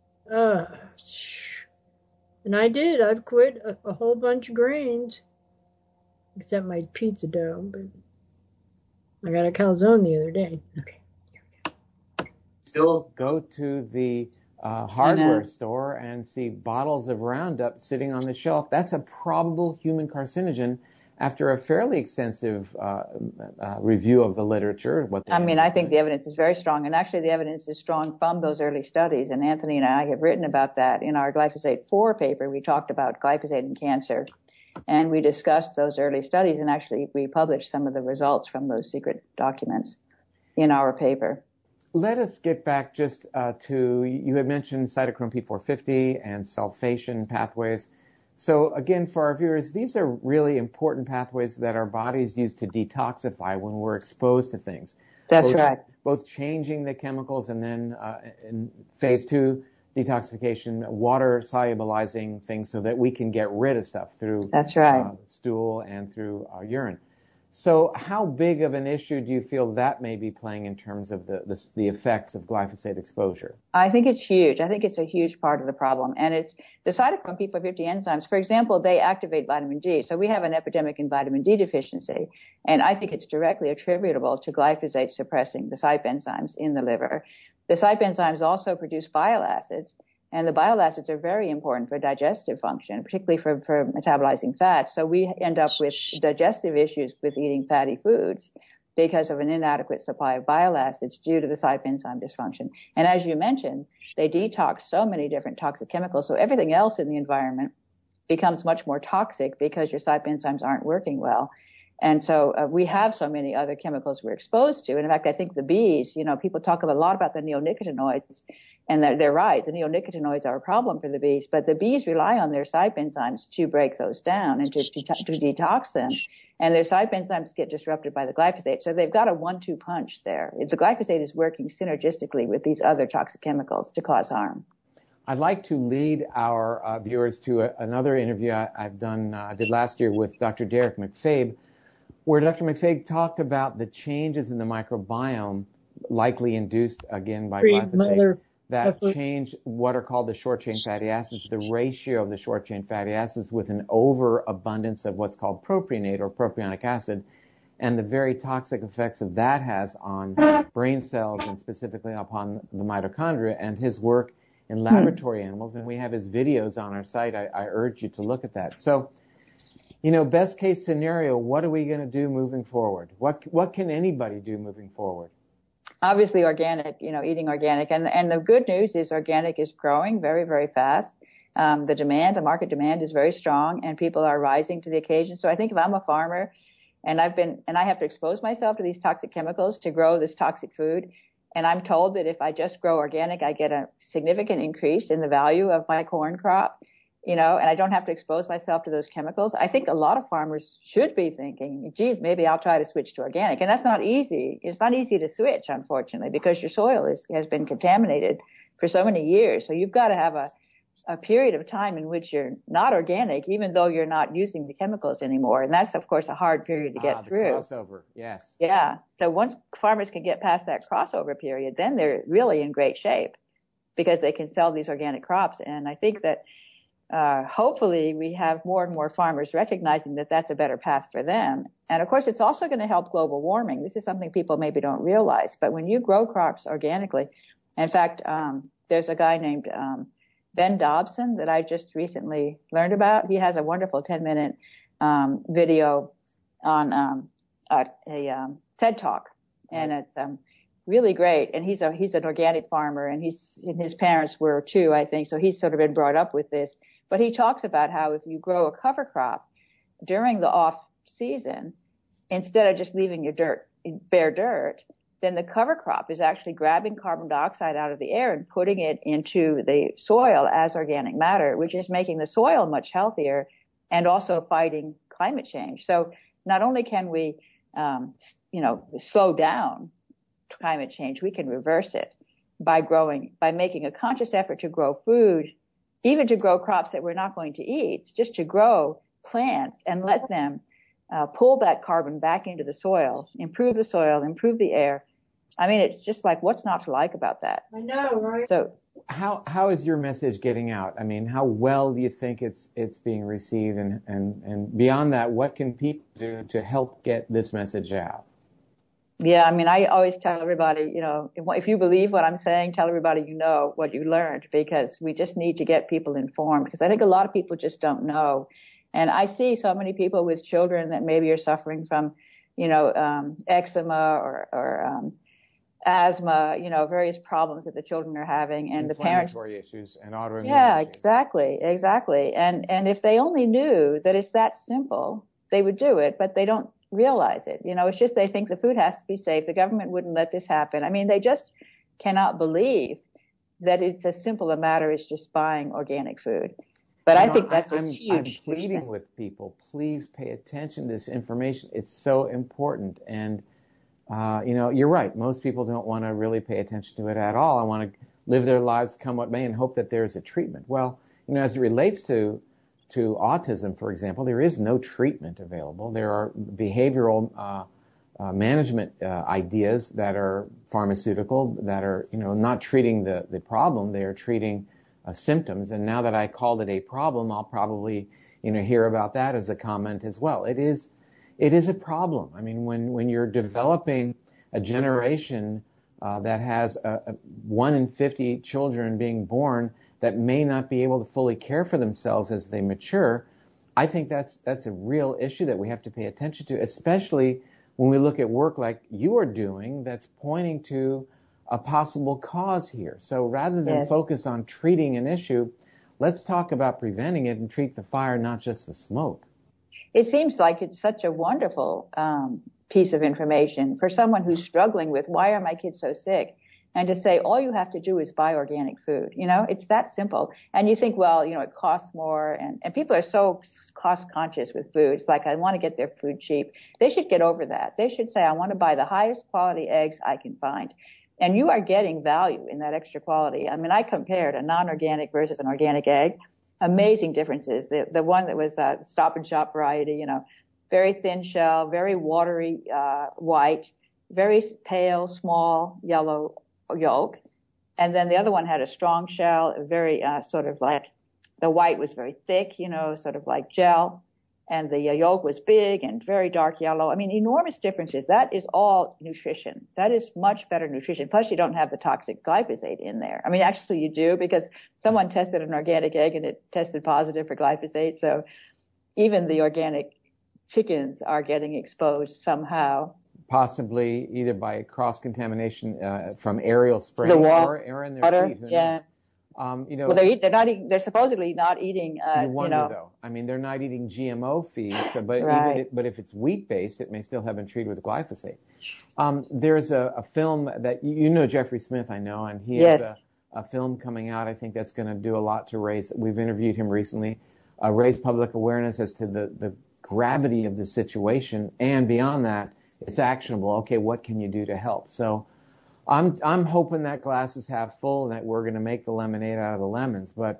I've quit a whole bunch of grains, except my pizza dough, but I got a calzone the other day. Okay, here we go. Still go to the hardware store and see bottles of Roundup sitting on the shelf. That's a probable human carcinogen after a fairly extensive review of the literature. I think the evidence is very strong, and actually the evidence is strong from those early studies, and Anthony and I have written about that in our glyphosate 4 paper. We talked about glyphosate and cancer, and we discussed those early studies, and actually we published some of the results from those secret documents in our paper. Let us get back just to, you had mentioned cytochrome P450 and sulfation pathways. So again, for our viewers, these are really important pathways that our bodies use to detoxify when we're exposed to things. That's right. Both changing the chemicals and then in phase 2 detoxification, water solubilizing things so that we can get rid of stuff through That's right. Stool and through our urine. So how big of an issue do you feel that may be playing in terms of the effects of glyphosate exposure? I think it's huge. I think it's a huge part of the problem. And it's the cytochrome P450 enzymes, for example, they activate vitamin D. So we have an epidemic in vitamin D deficiency. And I think it's directly attributable to glyphosate suppressing the CYP enzymes in the liver. The CYP enzymes also produce bile acids. And the bile acids are very important for digestive function, particularly for metabolizing fat. So we end up with digestive issues with eating fatty foods because of an inadequate supply of bile acids due to the CYP enzyme dysfunction. And as you mentioned, they detox so many different toxic chemicals. So everything else in the environment becomes much more toxic because your CYP enzymes aren't working well. And so we have so many other chemicals we're exposed to. And in fact, I think the bees, people talk a lot about the neonicotinoids, and they're right. The neonicotinoids are a problem for the bees, but the bees rely on their CYP enzymes to break those down and to detox them. And their CYP enzymes get disrupted by the glyphosate. So they've got a 1-2 punch there. The glyphosate is working synergistically with these other toxic chemicals to cause harm. I'd like to lead our viewers to another interview I did last year with Dr. Derek McFabe, where Dr. McFabe talked about the changes in the microbiome likely induced, again, by glyphosate that change what are called the short-chain fatty acids, the ratio of the short-chain fatty acids with an overabundance of what's called propionate or propionic acid, and the very toxic effects of that has on brain cells and specifically upon the mitochondria, and his work in laboratory animals. And we have his videos on our site. I urge you to look at that. So, best case scenario, what are we going to do moving forward? What can anybody do moving forward? Obviously organic, eating organic. And the good news is organic is growing very, very fast. The market demand is very strong, and people are rising to the occasion. So I think if I'm a farmer and I have to expose myself to these toxic chemicals to grow this toxic food, and I'm told that if I just grow organic, I get a significant increase in the value of my corn crop, and I don't have to expose myself to those chemicals. I think a lot of farmers should be thinking, geez, maybe I'll try to switch to organic. And that's not easy. It's not easy to switch, unfortunately, because your soil has been contaminated for so many years. So you've got to have a period of time in which you're not organic, even though you're not using the chemicals anymore. And that's, of course, a hard period to get through. Crossover, yes. Yeah. So once farmers can get past that crossover period, then they're really in great shape because they can sell these organic crops. And I think that hopefully we have more and more farmers recognizing that that's a better path for them. And of course, it's also going to help global warming. This is something people maybe don't realize. But when you grow crops organically, in fact, there's a guy named Ben Dobson that I just recently learned about. He has a wonderful 10-minute video on a TED Talk, and it's really great. And he's an organic farmer, and his parents were too, I think. So he's sort of been brought up with this. But he talks about how if you grow a cover crop during the off season, instead of just leaving your bare dirt, then the cover crop is actually grabbing carbon dioxide out of the air and putting it into the soil as organic matter, which is making the soil much healthier and also fighting climate change. So not only can we, slow down climate change, we can reverse it by making a conscious effort to grow food, even to grow crops that we're not going to eat, just to grow plants and let them pull that carbon back into the soil, improve the air. I mean, it's just like, what's not to like about that? I know, right? So how is your message getting out? I mean, how well do you think it's being received? And beyond that, what can people do to help get this message out? Yeah, I mean, I always tell everybody, if you believe what I'm saying, tell everybody what you learned, because we just need to get people informed, because I think a lot of people just don't know. And I see so many people with children that maybe are suffering from, eczema or asthma, various problems that the children are having, and the parents. Inflammatory issues and autoimmune issues. Exactly. And if they only knew that it's that simple, they would do it, but they don't realize it. It's just they think the food has to be safe. The government wouldn't let this happen. I mean, they just cannot believe that it's as simple a matter as just buying organic food. But I think that's I'm pleading thing. with people, please pay attention to this information. It's so important. And, you're right. Most people don't want to really pay attention to it at all. I want to live their lives come what may and hope that there's a treatment. Well, as it relates to to autism, for example, there is no treatment available. There are behavioral management ideas that are pharmaceutical, that are, not treating the problem. They are treating symptoms. And now that I called it a problem, I'll probably, hear about that as a comment as well. It is a problem. I mean, when you're developing a generation that has 1 in 50 children being born that may not be able to fully care for themselves as they mature, I think that's a real issue that we have to pay attention to, especially when we look at work like you are doing that's pointing to a possible cause here. So rather than focus on treating an issue, let's talk about preventing it and treat the fire, not just the smoke. It seems like it's such a wonderful piece of information for someone who's struggling with, why are my kids so sick? And to say, all you have to do is buy organic food. It's that simple. And you think, well, it costs more. And people are so cost conscious with food. It's like, I want to get their food cheap. They should get over that. They should say, I want to buy the highest quality eggs I can find. And you are getting value in that extra quality. I mean, I compared a non-organic versus an organic egg. Amazing differences. The one that was Stop and Shop variety, very thin shell, very watery white, very pale, small yellow yolk. And then the other one had a strong shell, very sort of like, the white was very thick, sort of like gel. And the yolk was big and very dark yellow. I mean, enormous differences. That is all nutrition. That is much better nutrition. Plus, you don't have the toxic glyphosate in there. I mean, actually, you do, because someone tested an organic egg and it tested positive for glyphosate. So even the organic chickens are getting exposed somehow. Possibly either by cross-contamination from aerial spraying or in their water, feet. Who knows? Well, they're supposedly not eating, you wonder, though. I mean, they're not eating GMO feeds, but if it's wheat-based, it may still have been treated with glyphosate. There's a film that, Jeffrey Smith, I know, and he has a film coming out, I think that's going to do a lot to we've interviewed him recently, raise public awareness as to the gravity of the situation, and beyond that, it's actionable. Okay, what can you do to help? So I'm hoping that glass is half full and that we're going to make the lemonade out of the lemons. But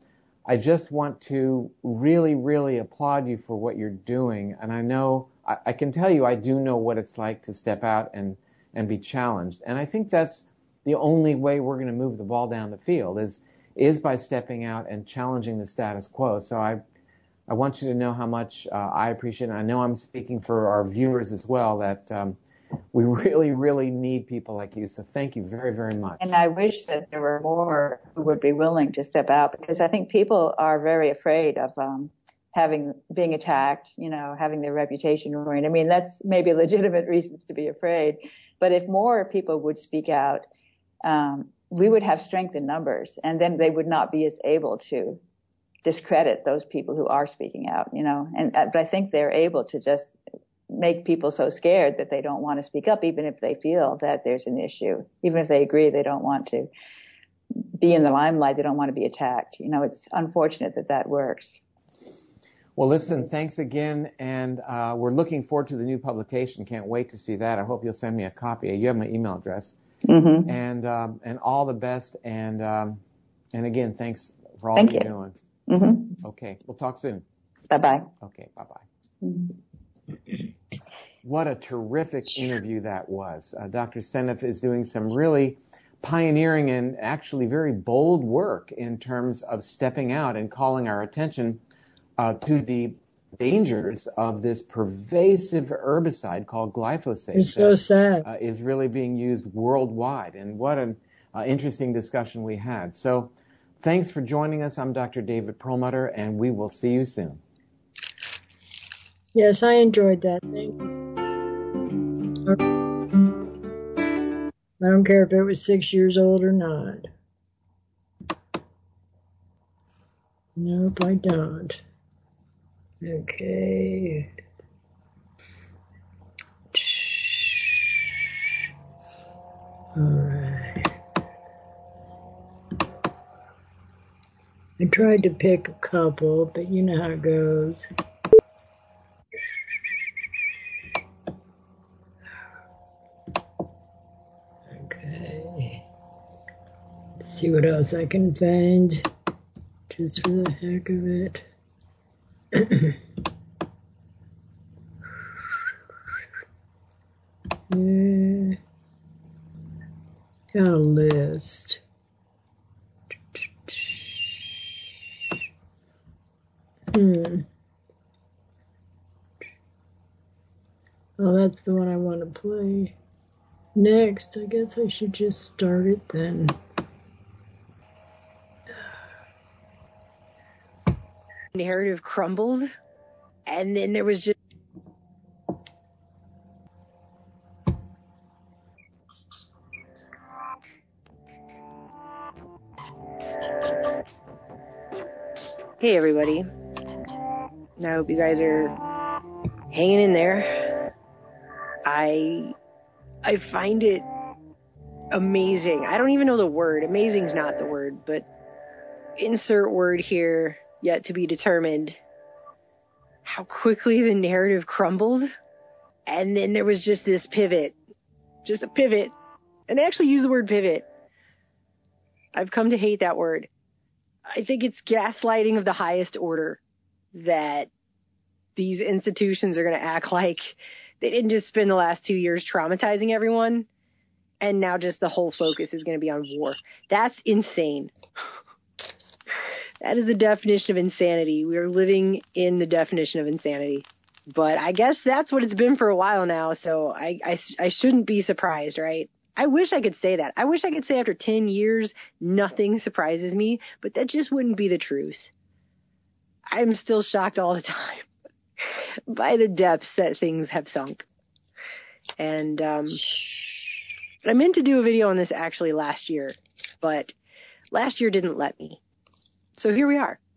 I just want to really, really applaud you for what you're doing. And I know, I can tell you, I do know what it's like to step out and be challenged. And I think that's the only way we're going to move the ball down the field is by stepping out and challenging the status quo. So I want you to know how much I appreciate it. And I know I'm speaking for our viewers as well, that we really, really need people like you. So thank you very, very much. And I wish that there were more who would be willing to step out, because I think people are very afraid of being attacked, having their reputation ruined. I mean, that's maybe legitimate reasons to be afraid. But if more people would speak out, we would have strength in numbers, and then they would not be as able to discredit those people who are speaking out, but I think they're able to just make people so scared that they don't want to speak up, even if they feel that there's an issue, even if they agree they don't want to be in the limelight, they don't want to be attacked. It's unfortunate that works. Well, listen, thanks again, and we're looking forward to the new publication. Can't wait to see that. I hope you'll send me a copy. You have my email address. Mm-hmm. And all the best, and again, thanks for all you're doing. Mm-hmm. Okay, we'll talk soon. Bye-bye. Okay, bye-bye. Mm-hmm. What a terrific interview that was. Dr. Seneff is doing some really pioneering and actually very bold work in terms of stepping out and calling our attention to the dangers of this pervasive herbicide called glyphosate. It's so sad. Is really being used worldwide. And what an interesting discussion we had. So thanks for joining us. I'm Dr. David Perlmutter, and we will see you soon. Yes, I enjoyed that. Thank you. I don't care if it was 6 years old or not. Nope, I don't. Okay. All right. I tried to pick a couple, but you know how it goes. Okay. Let's see what else I can find, just for the heck of it. Got a list. Oh, that's the one I want to play. Next, I guess I should just start it then. Narrative crumbled, and then there was just Hey everybody, I hope you guys are hanging in there. I find it amazing. I don't even know the word. Amazing's not the word, but insert word here, yet to be determined. How quickly the narrative crumbled, and then there was just this pivot. Just a pivot. And they actually use the word pivot. I've come to hate that word. I think it's gaslighting of the highest order that these institutions are going to act like they didn't just spend the last 2 years traumatizing everyone, and now just the whole focus is going to be on war. That's insane. That is the definition of insanity. We are living in the definition of insanity. But I guess that's what it's been for a while now, so I shouldn't be surprised, right? I wish I could say that. I wish I could say after 10 years, nothing surprises me, but that just wouldn't be the truth. I'm still shocked all the time by the depths that things have sunk. And I meant to do a video on this actually last year, but last year didn't let me. So here we are.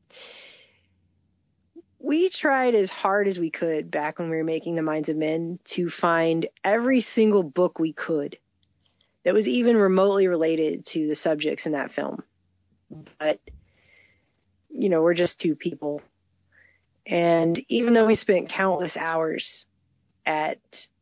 We tried as hard as we could back when we were making The Minds of Men to find every single book we could that was even remotely related to the subjects in that film. But, you know, we're just two people. And even though we spent countless hours at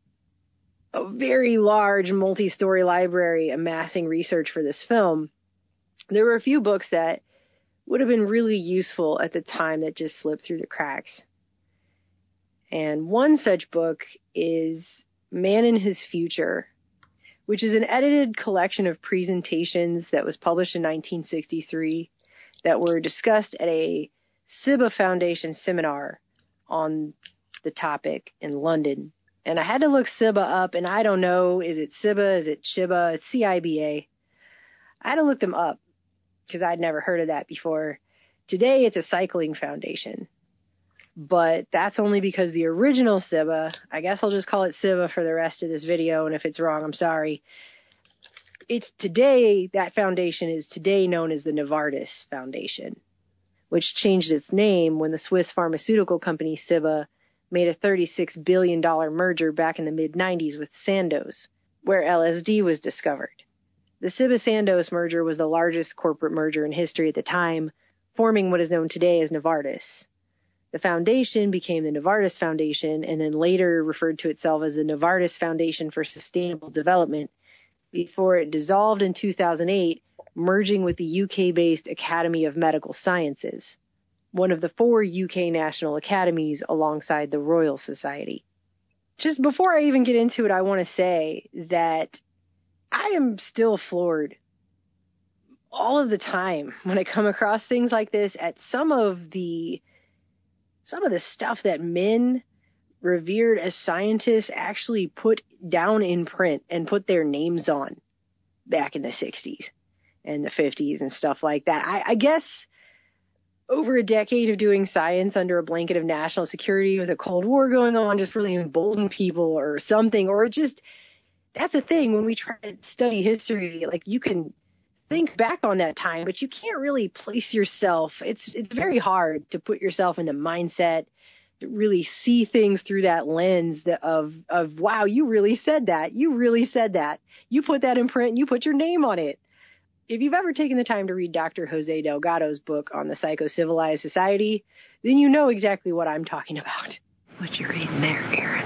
a very large multi-story library amassing research for this film, there were a few books that would have been really useful at the time that just slipped through the cracks. And one such book is Man in His Future, which is an edited collection of presentations that was published in 1963 that were discussed at a CIBA Foundation seminar on the topic in London. And I had to look CIBA up, and I don't know, is it CIBA, is it CIBA, it's CIBA. I had to look them up because I'd never heard of that before. Today it's a cycling foundation, but that's only because the original CIBA, I guess I'll just call it CIBA for the rest of this video, and if it's wrong, I'm sorry. It's today, that foundation is today known as the Novartis Foundation, which changed its name when the Swiss pharmaceutical company CIBA made a $36 billion merger back in the mid-90s with Sandoz, where LSD was discovered. The CIBA-Sandoz merger was the largest corporate merger in history at the time, forming what is known today as Novartis. The foundation became the Novartis Foundation and then later referred to itself as the Novartis Foundation for Sustainable Development before it dissolved in 2008, merging with the UK-based Academy of Medical Sciences, one of the 4 UK national academies alongside the Royal Society. Just before I even get into it, I want to say that I am still floored all of the time when I come across things like this at some of the stuff that men revered as scientists actually put down in print and put their names on back in the 60s and the 50s and stuff like that. I guess over a decade of doing science under a blanket of national security with a Cold War going on just really emboldened people or something, or just, that's the thing when we try to study history, like you can think back on that time, but you can't really place yourself. It's very hard to put yourself in the mindset to really see things through that lens of wow, you really said that. You really said that. You put that in print and you put your name on it. If you've ever taken the time to read Dr. Jose Delgado's book on the Psycho-Civilized Society, then you know exactly what I'm talking about. What you're reading there, Aaron?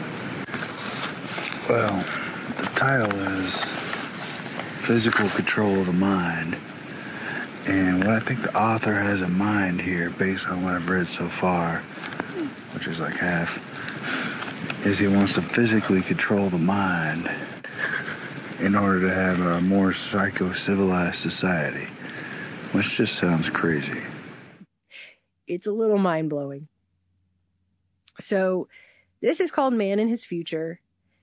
Well, the title is Physical Control of the Mind. And what I think the author has in mind here, based on what I've read so far, which is like half, is he wants to physically control the mind in order to have a more psycho-civilized society, which just sounds crazy. It's a little mind-blowing. So this is called Man in His Future.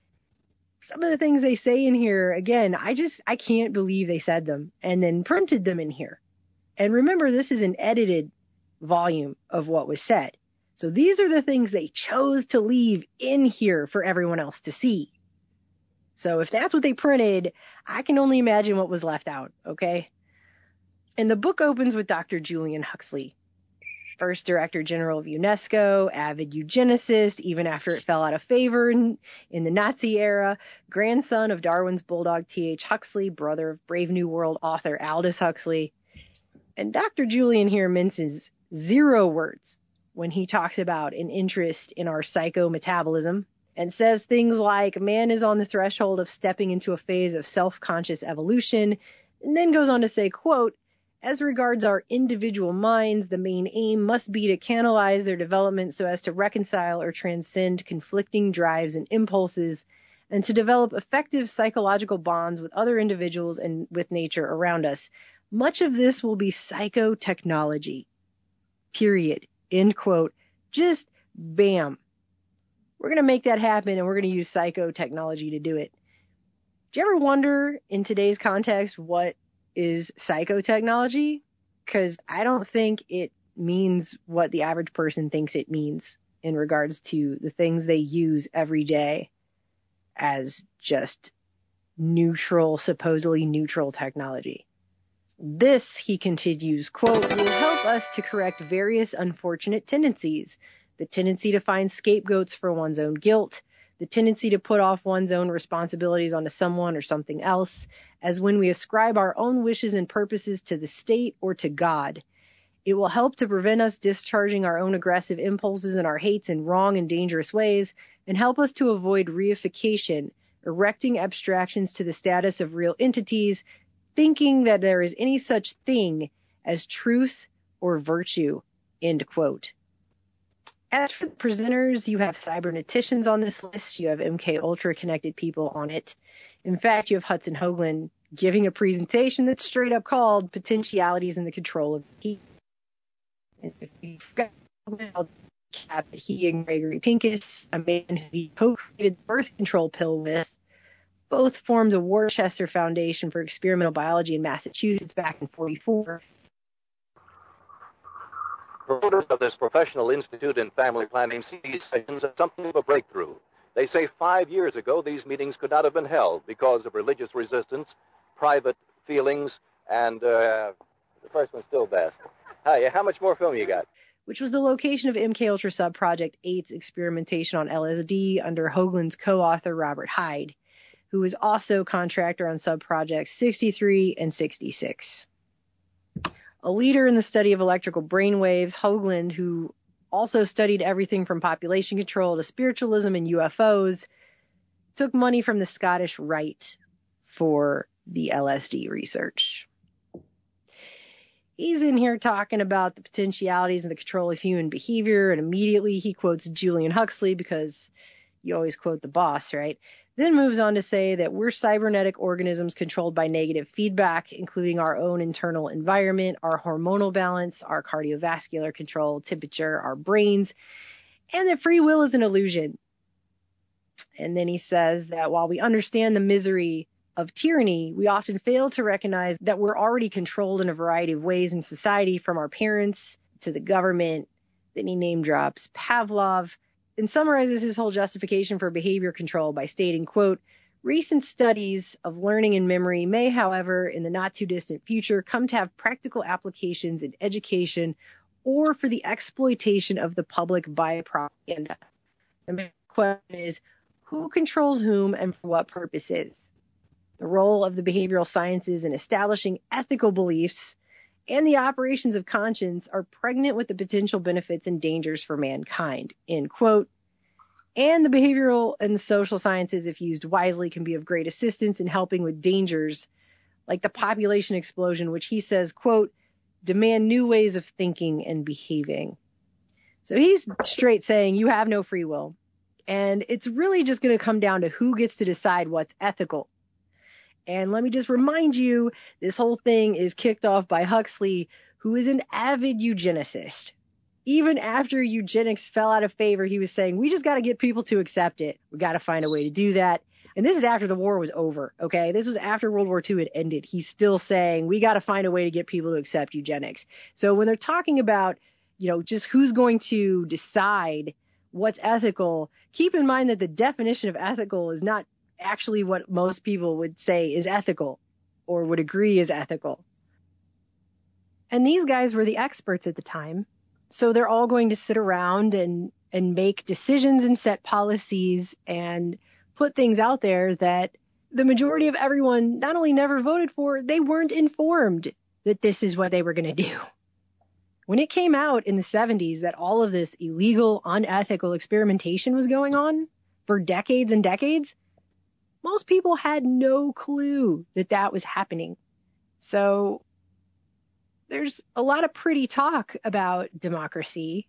Some of the things they say in here, again, I can't believe they said them and then printed them in here. And remember, this is an edited volume of what was said. So these are the things they chose to leave in here for everyone else to see. So if that's what they printed, I can only imagine what was left out, okay? And the book opens with Dr. Julian Huxley, first Director General of UNESCO, avid eugenicist, even after it fell out of favor in the Nazi era, grandson of Darwin's bulldog T.H. Huxley, brother of Brave New World author Aldous Huxley. And Dr. Julian here minces 0 words when he talks about an interest in our psychometabolism, and says things like man is on the threshold of stepping into a phase of self-conscious evolution, and then goes on to say, quote, as regards our individual minds, the main aim must be to canalize their development so as to reconcile or transcend conflicting drives and impulses, and to develop effective psychological bonds with other individuals and with nature around us. Much of this will be psychotechnology. Period. End quote. Just bam. We're going to make that happen, and we're going to use psychotechnology to do it. Do you ever wonder, in today's context, what is psychotechnology? Because I don't think it means what the average person thinks it means in regards to the things they use every day as just neutral, supposedly neutral technology. This, he continues, quote, will help us to correct various unfortunate tendencies. The tendency to find scapegoats for one's own guilt, the tendency to put off one's own responsibilities onto someone or something else, as when we ascribe our own wishes and purposes to the state or to God. It will help to prevent us discharging our own aggressive impulses and our hates in wrong and dangerous ways, and help us to avoid reification, erecting abstractions to the status of real entities, thinking that there is any such thing as truth or virtue, end quote. As for the presenters, you have cyberneticians on this list. You have MK Ultra connected people on it. In fact, you have Hudson Hoagland giving a presentation that's straight up called Potentialities in the Control of Heat. And if you forgot, he and Gregory Pincus, a man who he co-created the birth control pill with, both formed the Worcester Foundation for Experimental Biology in Massachusetts back in 1944. Promoters of this professional institute in family planning see these sessions as something of a breakthrough. They say 5 years ago these meetings could not have been held because of religious resistance, private feelings, and the first one's still best. Hi, how much more film you got? Which was the location of MK Ultra Sub-Project 8's experimentation on LSD under Hoagland's co-author Robert Hyde, who was also contractor on Sub-Projects 63 and 66. A leader in the study of electrical brainwaves, Hoagland, who also studied everything from population control to spiritualism and UFOs, took money from the Scottish Rite for the LSD research. He's in here talking about the potentialities and the control of human behavior, and immediately he quotes Julian Huxley because you always quote the boss, right? Then moves on to say that we're cybernetic organisms controlled by negative feedback, including our own internal environment, our hormonal balance, our cardiovascular control, temperature, our brains, and that free will is an illusion. And then he says that while we understand the misery of tyranny, we often fail to recognize that we're already controlled in a variety of ways in society, from our parents to the government. Then he name drops Pavlov, and summarizes his whole justification for behavior control by stating, quote, recent studies of learning and memory may, however, in the not-too-distant future, come to have practical applications in education or for the exploitation of the public by propaganda. The main question is, who controls whom and for what purposes? The role of the behavioral sciences in establishing ethical beliefs and the operations of conscience are pregnant with the potential benefits and dangers for mankind, end quote. And the behavioral and social sciences, if used wisely, can be of great assistance in helping with dangers like the population explosion, which he says, quote, demand new ways of thinking and behaving. So he's straight saying you have no free will. And it's really just going to come down to who gets to decide what's ethical. And let me just remind you, this whole thing is kicked off by Huxley, who is an avid eugenicist. Even after eugenics fell out of favor, he was saying, we just got to get people to accept it. We got to find a way to do that. And this is after the war was over, okay? This was after World War II had ended. He's still saying, we got to find a way to get people to accept eugenics. So when they're talking about, just who's going to decide what's ethical, keep in mind that the definition of ethical is not actually what most people would say is ethical or would agree is ethical. And these guys were the experts at the time. So they're all going to sit around and make decisions and set policies and put things out there that the majority of everyone not only never voted for, they weren't informed that this is what they were going to do. When it came out in the 70s that all of this illegal, unethical experimentation was going on for decades and decades, most people had no clue that that was happening. So there's a lot of pretty talk about democracy,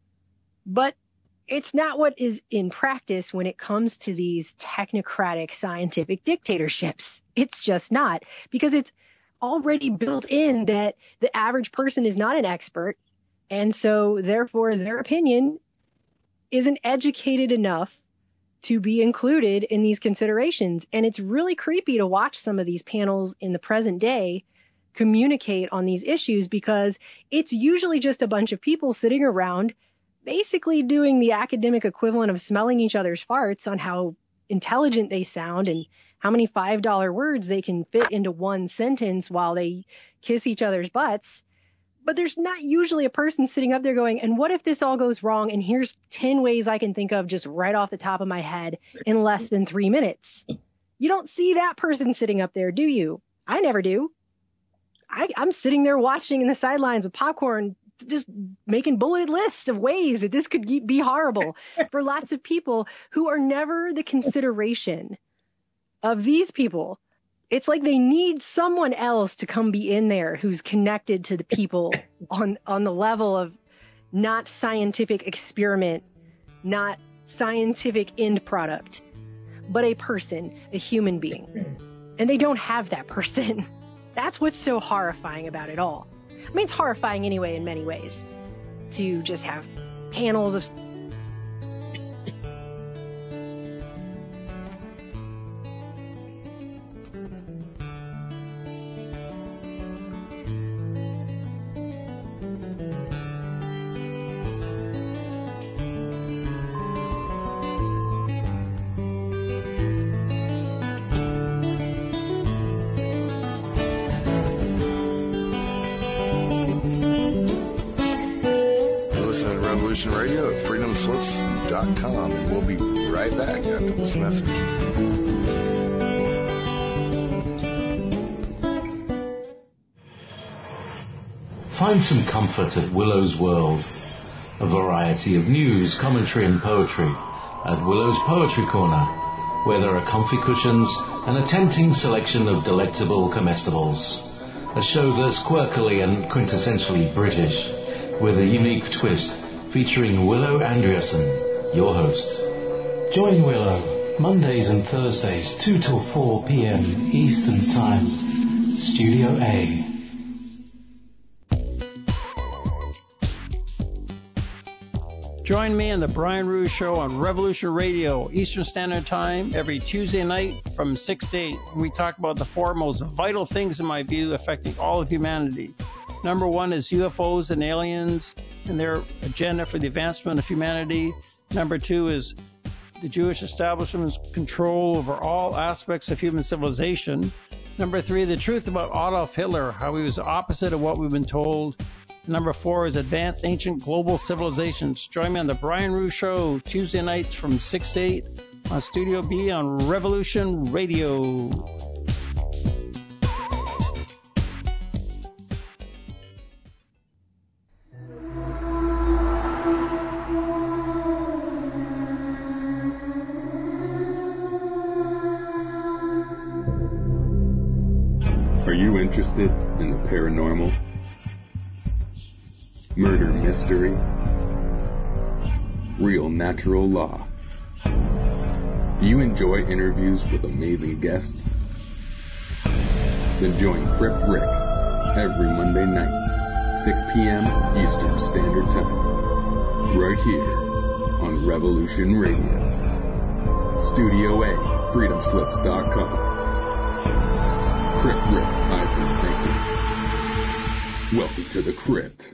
but it's not what is in practice when it comes to these technocratic scientific dictatorships. It's just not, because it's already built in that the average person is not an expert, and so therefore their opinion isn't educated enough to be included in these considerations. And it's really creepy to watch some of these panels in the present day communicate on these issues, because it's usually just a bunch of people sitting around basically doing the academic equivalent of smelling each other's farts on how intelligent they sound and how many $5 words they can fit into one sentence while they kiss each other's butts. But there's not usually a person sitting up there going, and what if this all goes wrong? And here's 10 ways I can think of just right off the top of my head in less than 3 minutes. You don't see that person sitting up there, do you? I never do. I'm sitting there watching in the sidelines with popcorn, just making bulleted lists of ways that this could be horrible for lots of people who are never the consideration of these people. It's like they need someone else to come be in there who's connected to the people on the level of not scientific experiment, not scientific end product, but a person, a human being. And they don't have that person. That's what's so horrifying about it all. I mean, it's horrifying anyway in many ways to just have panels of... Radio at freedomslips.com, and we'll be right back after this message. Find some comfort at Willow's World. A variety of news, commentary and poetry at Willow's Poetry Corner, where there are comfy cushions and a tempting selection of delectable comestibles. A show that's quirkily and quintessentially British, with a unique twist, featuring Willow Andreasen, your host. Join Willow, Mondays and Thursdays, 2 till 4 p.m. Eastern Time, Studio A. Join me on the Brian Ruhe Show on Revolution Radio, Eastern Standard Time, every Tuesday night from 6 to 8. We talk about the four most vital things, in my view, affecting all of humanity. Number one is UFOs and aliens and their agenda for the advancement of humanity. Number two is the Jewish establishment's control over all aspects of human civilization. Number three, the truth about Adolf Hitler, how he was the opposite of what we've been told. Number four is advanced ancient global civilizations. Join me on the Brian Ruhe Show, Tuesday nights from 6 to 8 on Studio B on Revolution Radio. Are you interested in the paranormal? Murder mystery? Real natural law? You enjoy interviews with amazing guests? Then join Crip Rick every Monday night, 6 p.m. Eastern Standard Time, right here on Revolution Radio. Studio A, freedomslips.com. Crip Rick's iPhone thinking. Welcome to the crypt.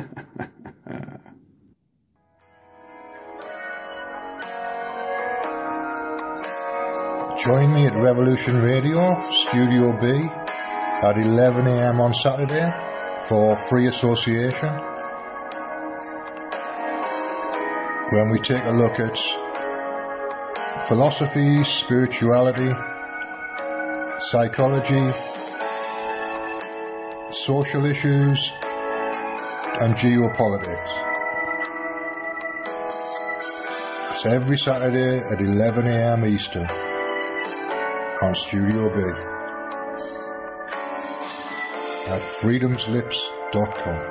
Join me at Revolution Radio, Studio B, at 11 a.m. on Saturday for Free Association, when we take a look at philosophy, spirituality, psychology, social issues, and geopolitics. It's every Saturday at 11 a.m. Eastern on Studio B at freedomslips.com.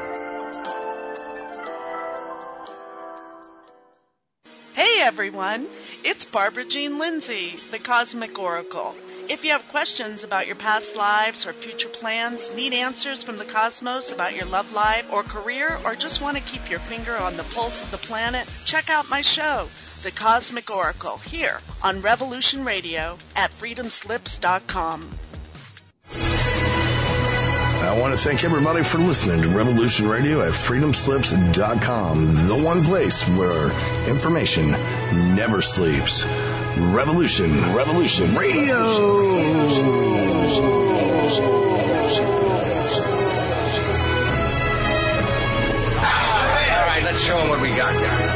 Hey everyone, it's Barbara Jean Lindsay, the Cosmic Oracle. If you have questions about your past lives or future plans, need answers from the cosmos about your love life or career, or just want to keep your finger on the pulse of the planet, check out my show, The Cosmic Oracle, here on Revolution Radio at freedomslips.com. I want to thank everybody for listening to Revolution Radio at freedomslips.com, the one place where information never sleeps. Revolution Radio. All right, let's show them what we got here.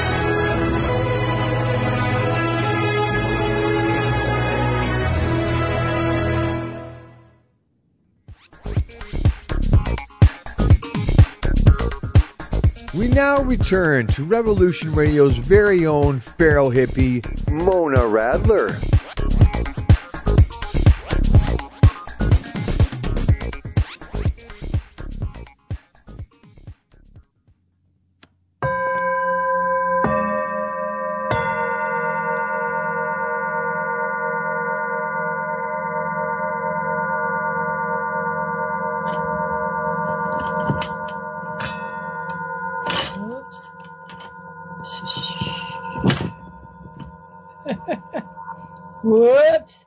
We now return to Revolution Radio's very own feral hippie, Mona Radler. Whoops.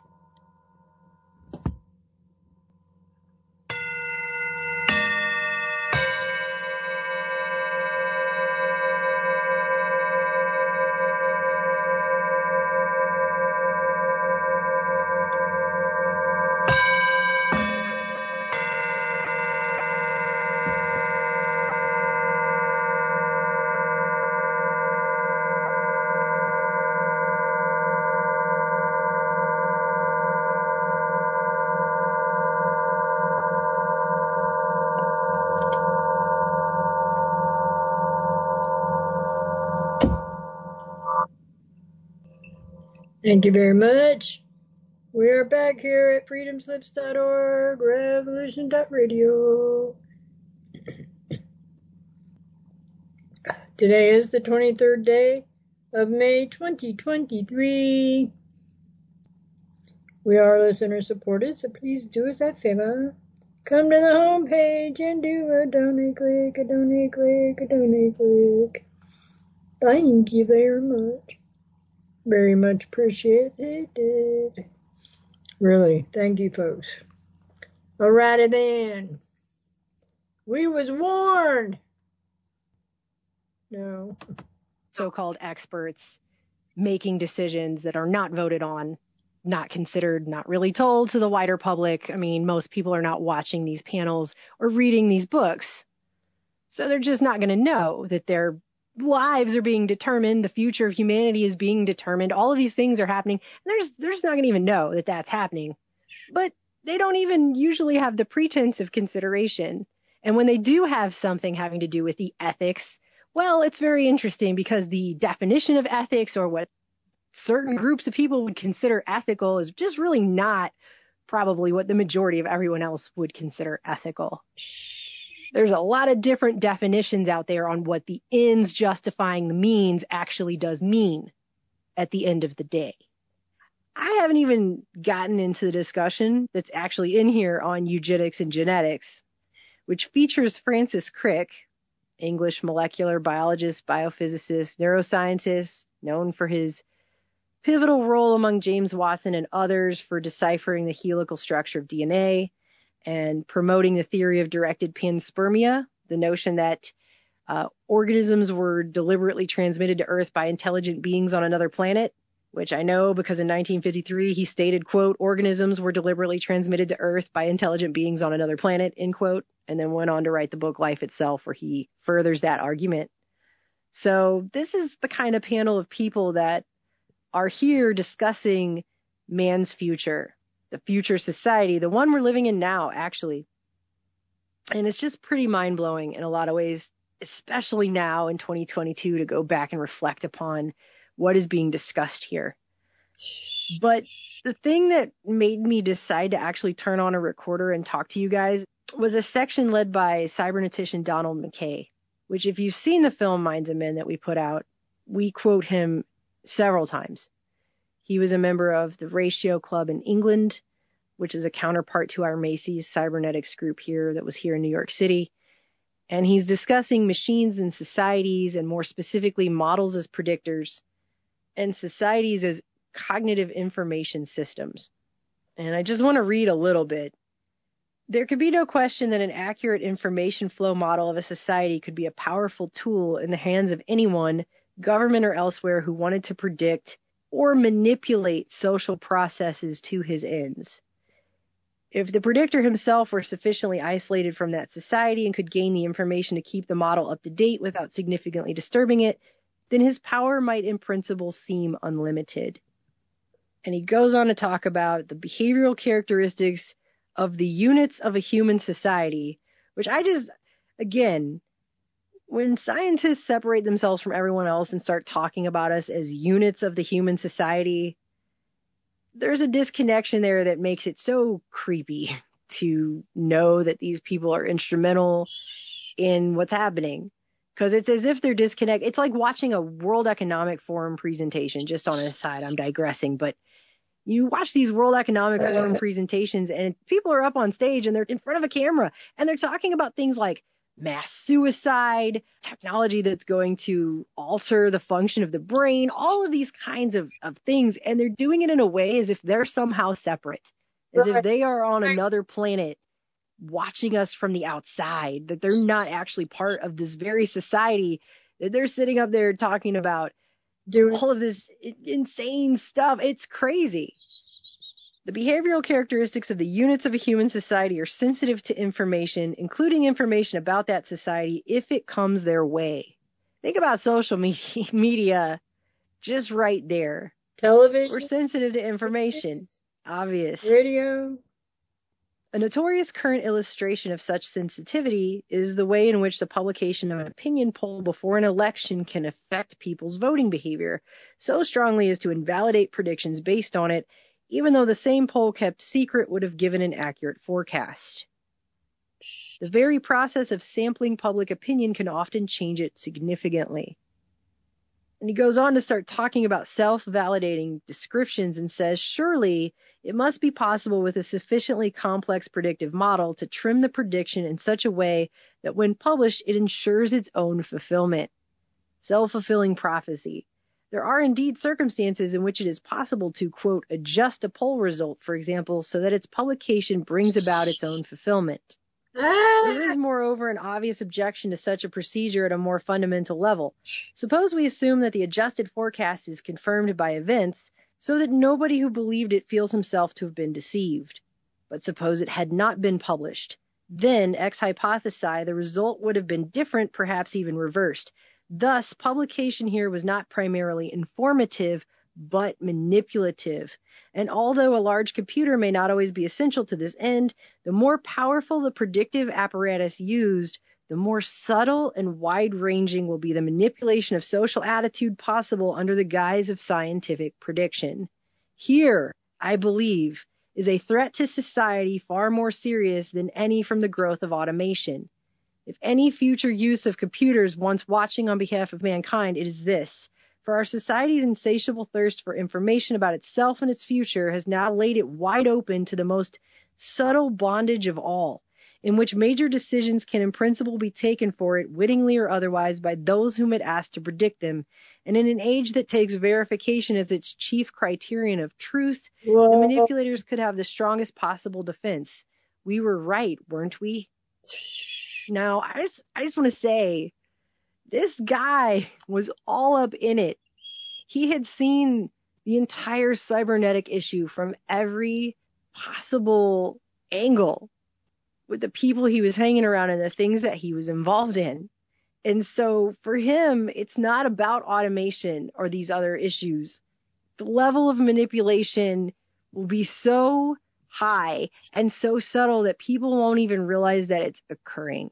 Thank you very much. We are back here at freedomslips.org, revolution.radio. Today is the 23rd day of May 2023. We are listener supported, so please do us that favor. Come to the home page and do a donate click, a donate click, a donate click. Thank you very much. Very much appreciated. Really, thank you, folks. Alrighty then. We was warned. No. So-called experts making decisions that are not voted on, not considered, not really told to the wider public. I mean, most people are not watching these panels or reading these books. So they're just not going to know that their lives are being determined, the future of humanity is being determined, all of these things are happening, and they're just not going to even know that that's happening. But they don't even usually have the pretense of consideration. And when they do have something having to do with the ethics, well, it's very interesting because the definition of ethics, or what certain groups of people would consider ethical, is just really not probably what the majority of everyone else would consider ethical. There's a lot of different definitions out there on what the ends justifying the means actually does mean. at the end of the day. I haven't even gotten into the discussion that's actually in here on eugenics and genetics, which features Francis Crick, English molecular biologist, biophysicist, neuroscientist, known for his pivotal role among James Watson and others for deciphering the helical structure of DNA and promoting the theory of directed panspermia, the notion that organisms were deliberately transmitted to Earth by intelligent beings on another planet, which I know because in 1953 he stated, quote, organisms were deliberately transmitted to Earth by intelligent beings on another planet, end quote, and then went on to write the book Life Itself, where he furthers that argument. So this is the kind of panel of people that are here discussing man's future, the future society, the one we're living in now, actually. And it's just pretty mind-blowing in a lot of ways, especially now in 2022, to go back and reflect upon what is being discussed here. But the thing that made me decide to actually turn on a recorder and talk to you guys was a section led by cybernetician Donald McKay, which if you've seen the film Minds of Men that we put out, we quote him several times. He was a member of the Ratio Club in England, which is a counterpart to our Macy's cybernetics group here that was here in New York City. And he's discussing machines and societies, and more specifically models as predictors and societies as cognitive information systems. And I just want to read a little bit. There could be no question that an accurate information flow model of a society could be a powerful tool in the hands of anyone, government or elsewhere, who wanted to predict or manipulate social processes to his ends. If the predictor himself were sufficiently isolated from that society and could gain the information to keep the model up to date without significantly disturbing it, then his power might in principle seem unlimited. And he goes on to talk about the behavioral characteristics of the units of a human society, which again, when scientists separate themselves from everyone else and start talking about us as units of the human society, there's a disconnection there that makes it so creepy to know that these people are instrumental in what's happening. Because it's as if they're disconnected. It's like watching a World Economic Forum presentation, just on an aside, I'm digressing, but you watch these World Economic Forum presentations and people are up on stage and they're in front of a camera and they're talking about things like mass suicide, technology that's going to alter the function of the brain, all of these kinds of things. And they're doing it in a way as if they're somehow separate, as if they are on another planet watching us from the outside, that they're not actually part of this very society, that they're sitting up there talking about doing all of this insane stuff. It's crazy. The behavioral characteristics of the units of a human society are sensitive to information, including information about that society, if it comes their way. Think about social media just right there. Television. We're sensitive to information. Obvious. Radio. A notorious current illustration of such sensitivity is the way in which the publication of an opinion poll before an election can affect people's voting behavior so strongly as to invalidate predictions based on it, even though the same poll kept secret would have given an accurate forecast. The very process of sampling public opinion can often change it significantly. And he goes on to start talking about self-validating descriptions and says, surely it must be possible with a sufficiently complex predictive model to trim the prediction in such a way that when published, it ensures its own fulfillment. Self-fulfilling prophecy. There are indeed circumstances in which it is possible to, quote, adjust a poll result, for example, so that its publication brings about its own fulfillment. There is, moreover, an obvious objection to such a procedure at a more fundamental level. Suppose we assume that the adjusted forecast is confirmed by events, so that nobody who believed it feels himself to have been deceived. But suppose it had not been published. Then, ex hypothesi, the result would have been different, perhaps even reversed. Thus, publication here was not primarily informative, but manipulative. And although a large computer may not always be essential to this end, the more powerful the predictive apparatus used, the more subtle and wide-ranging will be the manipulation of social attitude possible under the guise of scientific prediction. Here, I believe, is a threat to society far more serious than any from the growth of automation. If any future use of computers wants watching on behalf of mankind, it is this: For our society's insatiable thirst for information about itself and its future has now laid it wide open to the most subtle bondage of all, in which major decisions can in principle be taken for it, wittingly or otherwise, by those whom it asks to predict them. And in an age that takes verification as its chief criterion of truth, the manipulators could have the strongest possible defense. We were right, weren't we? Now, I just want to say, this guy was all up in it. He had seen the entire cybernetic issue from every possible angle with the people he was hanging around and the things that he was involved in. And so for him, it's not about automation or these other issues. The level of manipulation will be so high and so subtle that people won't even realize that it's occurring.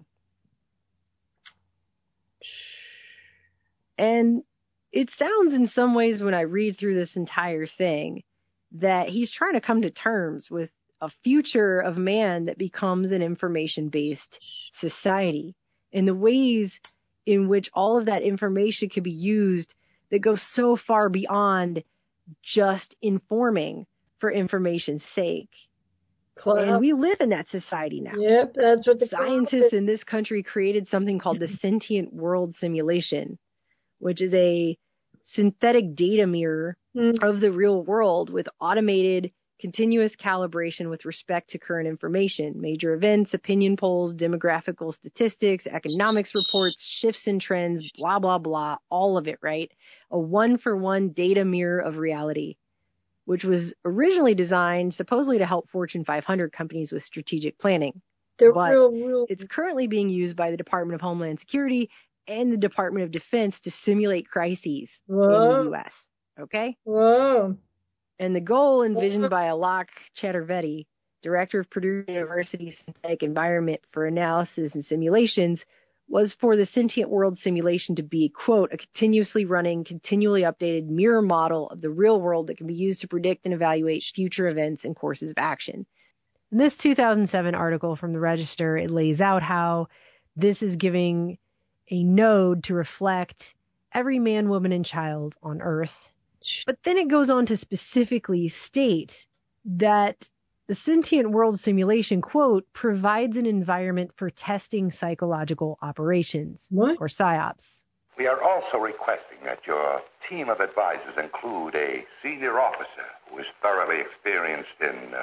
And it sounds in some ways when I read through this entire thing that he's trying to come to terms with a future of man that becomes an information-based society, and the ways in which all of that information can be used that go so far beyond just informing for information's sake. And we live in that society now. Yep, that's what the scientists in this country created something called the Sentient World Simulation, which is a synthetic data mirror of the real world with automated continuous calibration with respect to current information, major events, opinion polls, demographical statistics, economics reports, shifts in trends, blah, blah, blah, all of it, right? A one-for-one data mirror of reality, which was originally designed supposedly to help Fortune 500 companies with strategic planning. But it's currently being used by the Department of Homeland Security and the Department of Defense to simulate crises in the U.S., okay? Whoa. And the goal envisioned by Alok Chaturvedi, director of Purdue University's Synthetic Environment for Analysis and Simulations, was for the Sentient World Simulation to be, quote, a continuously running, continually updated mirror model of the real world that can be used to predict and evaluate future events and courses of action. In this 2007 article from the Register, it lays out how this is giving a node to reflect every man, woman, and child on Earth. But then it goes on to specifically state that the Sentient World Simulation, quote, provides an environment for testing psychological operations, or PSYOPs. We are also requesting that your team of advisors include a senior officer who is thoroughly experienced in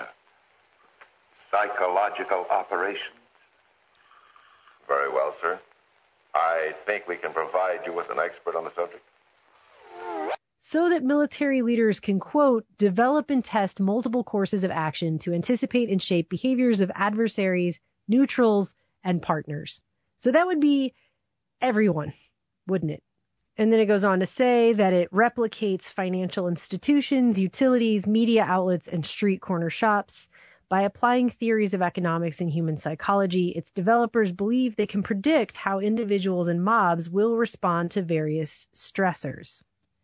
psychological operations. Very well, sir. I think we can provide you with an expert on the subject. So that military leaders can, quote, develop and test multiple courses of action to anticipate and shape behaviors of adversaries, neutrals, and partners. So that would be everyone, wouldn't it? And then it goes on to say that it replicates financial institutions, utilities, media outlets, and street corner shops. By applying theories of economics and human psychology, its developers believe they can predict how individuals and mobs will respond to various stressors.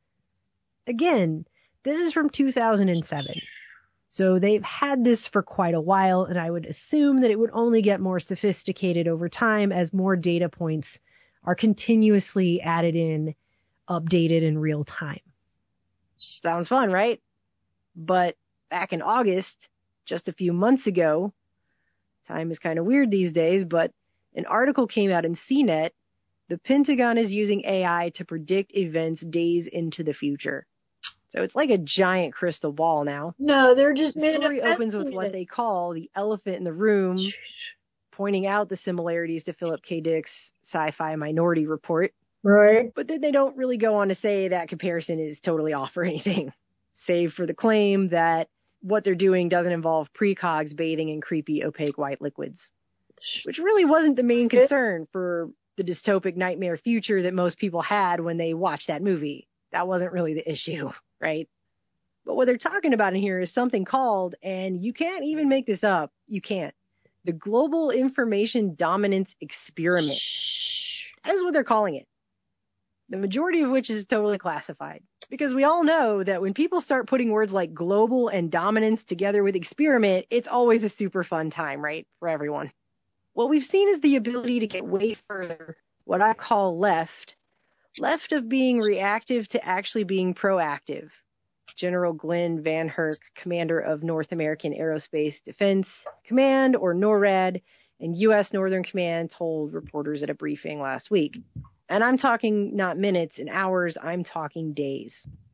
Again, this is from 2007. So they've had this for quite a while, and I would assume that it would only get more sophisticated over time as more data points are continuously added in, updated in real time. Sounds fun, right? But back in August, just a few months ago, time is kind of weird these days, but an article came out in CNET. The Pentagon is using AI to predict events days into the future. So it's like a giant crystal ball now. No, they're just the story opens with what they call the elephant in the room, pointing out the similarities to Philip K. Dick's sci-fi Minority Report. Right. But then they don't really go on to say that comparison is totally off or anything, save for the claim that what they're doing doesn't involve precogs bathing in creepy, opaque white liquids, which really wasn't the main concern for the dystopic nightmare future that most people had when they watched that movie. That wasn't really the issue, right? But what they're talking about in here is something called, and you can't even make this up, you can't, the Global Information Dominance Experiment. That is what they're calling it. The majority of which is totally classified. Because we all know that when people start putting words like global and dominance together with experiment, it's always a super fun time, right? For everyone. What we've seen is the ability to get way further, what I call left, left of being reactive to actually being proactive. General Glenn Van Herk, commander of North American Aerospace Defense Command, or NORAD, and U.S. Northern Command told reporters at a briefing last week. And I'm talking not minutes and hours, I'm talking days.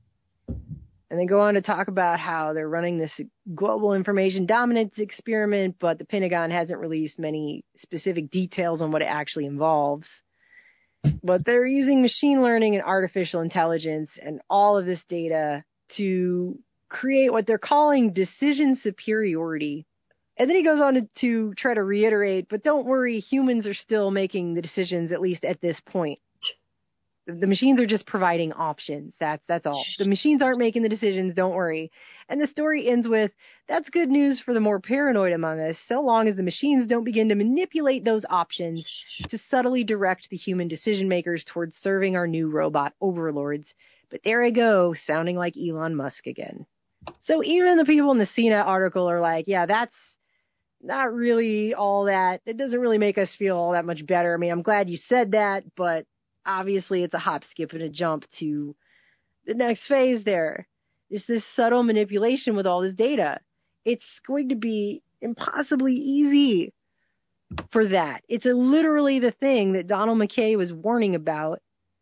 And they go on to talk about how they're running this global information dominance experiment, but the Pentagon hasn't released many specific details on what it actually involves. But they're using machine learning and artificial intelligence and all of this data to create what they're calling decision superiority. And then he goes on to try to reiterate, but don't worry, humans are still making the decisions, at least at this point. The machines are just providing options. That's all. The machines aren't making the decisions, don't worry. And the story ends with, that's good news for the more paranoid among us, so long as the machines don't begin to manipulate those options to subtly direct the human decision makers towards serving our new robot overlords. But there I go, sounding like Elon Musk again. So even the people in the CNET article are like, yeah, that's not really all that. It doesn't really make us feel all that much better. I mean, I'm glad you said that, but obviously it's a hop, skip, and a jump to the next phase there. It's this subtle manipulation with all this data. It's going to be impossibly easy for that. It's literally the thing that Donald McKay was warning about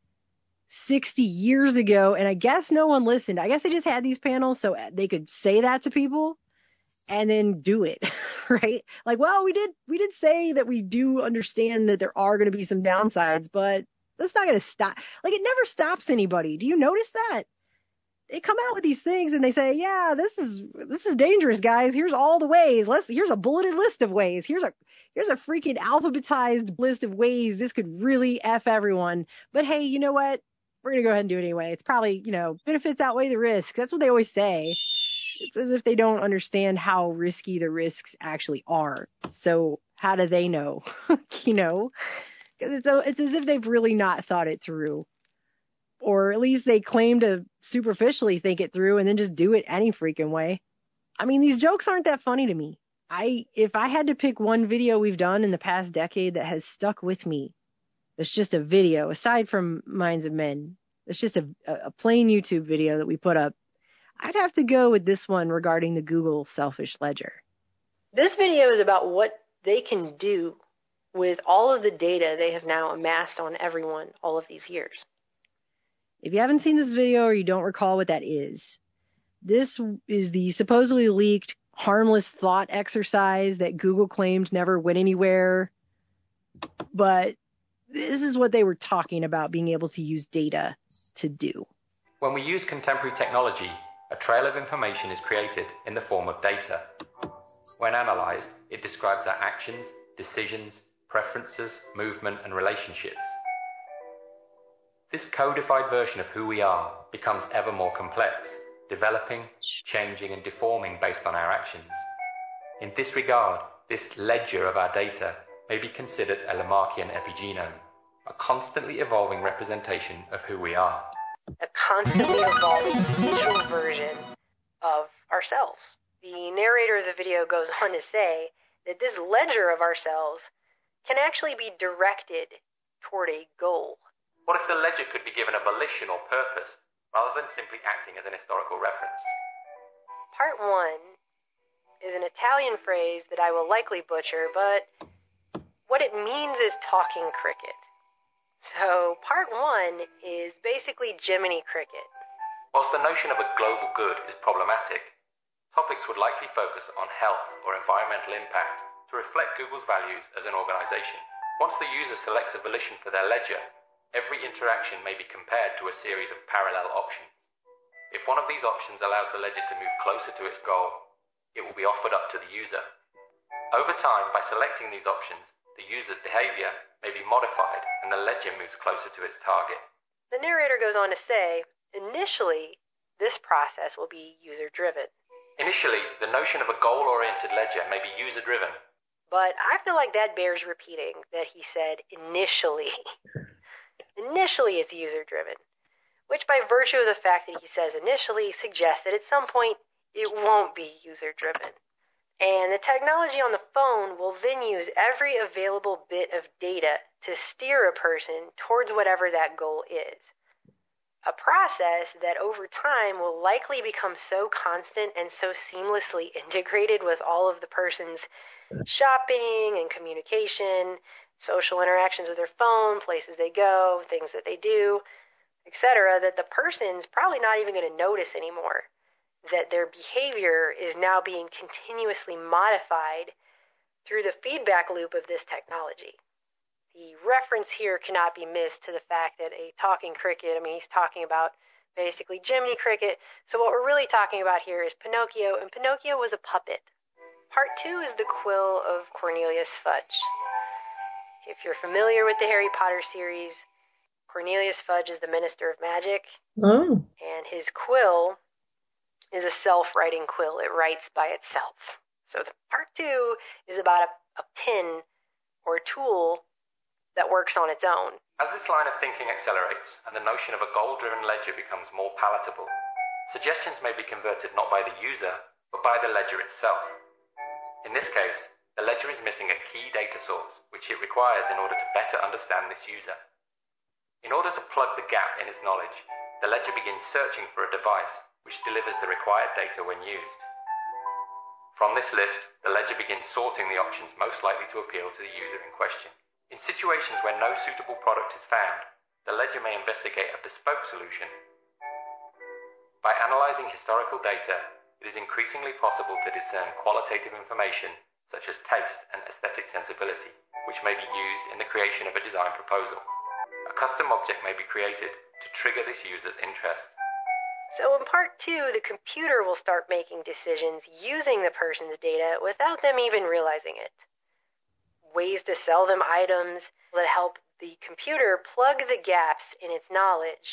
60 years ago, and I guess no one listened. I guess they just had these panels so they could say that to people and then do it, right? Like, well, we did say that we do understand that there are going to be some downsides, but that's not going to stop. Like, it never stops anybody. Do you notice that? They come out with these things and they say, yeah, this is dangerous, guys. Here's all the ways. Here's a bulleted list of ways. Here's a freaking alphabetized list of ways this could really F everyone. But hey, you know what? We're going to go ahead and do it anyway. It's probably, benefits outweigh the risk. That's what they always say. It's as if they don't understand how risky the risks actually are. So how do they know? Because it's as if they've really not thought it through. Or at least they claim to superficially think it through and then just do it any freaking way. I mean, these jokes aren't that funny to me. If I had to pick one video we've done in the past decade that has stuck with me, it's just a video, aside from Minds of Men. It's just a plain YouTube video that we put up. I'd have to go with this one regarding the Google Selfish Ledger. This video is about what they can do with all of the data they have now amassed on everyone all of these years. If you haven't seen this video or you don't recall what that is, this is the supposedly leaked harmless thought exercise that Google claimed never went anywhere. But this is what they were talking about being able to use data to do. When we use contemporary technology, a trail of information is created in the form of data. When analyzed, it describes our actions, decisions, preferences, movement, and relationships. This codified version of who we are becomes ever more complex, developing, changing, and deforming based on our actions. In this regard, this ledger of our data may be considered a Lamarckian epigenome, a constantly evolving representation of who we are. A constantly evolving digital version of ourselves. The narrator of the video goes on to say that this ledger of ourselves can actually be directed toward a goal. What if the ledger could be given a volition or purpose, rather than simply acting as an historical reference? Part 1 is an Italian phrase that I will likely butcher, but what it means is talking cricket. So part 1 is basically Jiminy Cricket. Whilst the notion of a global good is problematic, topics would likely focus on health or environmental impact to reflect Google's values as an organization. Once the user selects a volition for their ledger, every interaction may be compared to a series of parallel options. If one of these options allows the ledger to move closer to its goal, it will be offered up to the user. Over time, by selecting these options, the user's behavior may be modified and the ledger moves closer to its target. The narrator goes on to say, initially, this process will be user-driven. Initially, the notion of a goal-oriented ledger may be user-driven. But I feel like that bears repeating, that he said initially. Initially, it's user-driven, which by virtue of the fact that he says initially suggests that at some point it won't be user-driven. And the technology on the phone will then use every available bit of data to steer a person towards whatever that goal is. A process that over time will likely become so constant and so seamlessly integrated with all of the person's shopping and communication, social interactions with their phone, places they go, things that they do, etc., that the person's probably not even going to notice anymore that their behavior is now being continuously modified through the feedback loop of this technology. The reference here cannot be missed to the fact that a talking cricket, he's talking about basically Jiminy Cricket. So what we're really talking about here is Pinocchio, and Pinocchio was a puppet. Part 2 is the quill of Cornelius Fudge. If you're familiar with the Harry Potter series, Cornelius Fudge is the Minister of Magic, and his quill is a self-writing quill. It writes by itself. So the part 2 is about a pin or a tool that works on its own. As this line of thinking accelerates and the notion of a goal-driven ledger becomes more palatable, suggestions may be converted not by the user, but by the ledger itself. In this case, the ledger is missing a key data source, which it requires in order to better understand this user. In order to plug the gap in its knowledge, the ledger begins searching for a device which delivers the required data when used. From this list, the ledger begins sorting the options most likely to appeal to the user in question. In situations where no suitable product is found, the ledger may investigate a bespoke solution. By analyzing historical data, it is increasingly possible to discern qualitative information such as taste and aesthetic sensibility, which may be used in the creation of a design proposal. A custom object may be created to trigger this user's interest. So in part 2, the computer will start making decisions using the person's data without them even realizing it. Ways to sell them items that help the computer plug the gaps in its knowledge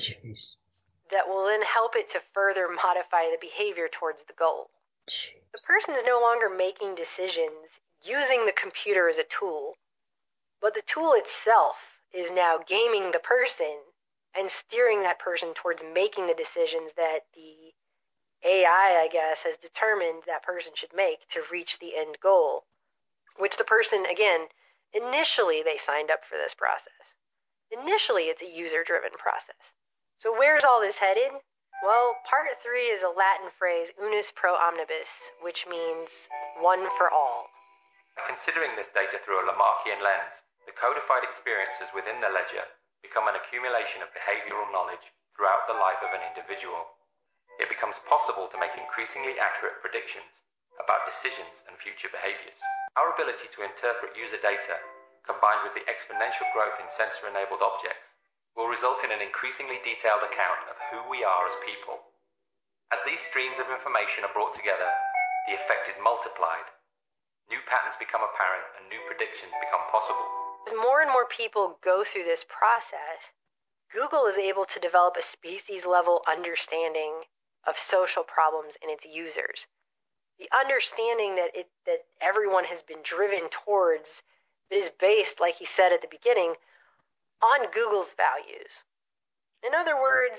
that will then help it to further modify the behavior towards the goal. The person is no longer making decisions using the computer as a tool, but the tool itself is now gaming the person and steering that person towards making the decisions that the AI, I guess, has determined that person should make to reach the end goal, which the person, again, initially they signed up for this process. Initially, it's a user-driven process. So where's all this headed? Well, part 3 is a Latin phrase, unus pro omnibus, which means one for all. Considering this data through a Lamarckian lens, the codified experiences within the ledger become an accumulation of behavioral knowledge throughout the life of an individual. It becomes possible to make increasingly accurate predictions about decisions and future behaviors. Our ability to interpret user data, combined with the exponential growth in sensor-enabled objects, will result in an increasingly detailed account of who we are as people. As these streams of information are brought together, the effect is multiplied. New patterns become apparent and new predictions become possible. As more and more people go through this process, Google is able to develop a species-level understanding of social problems in its users. The understanding that everyone has been driven towards is based, like he said at the beginning, on Google's values. In other words,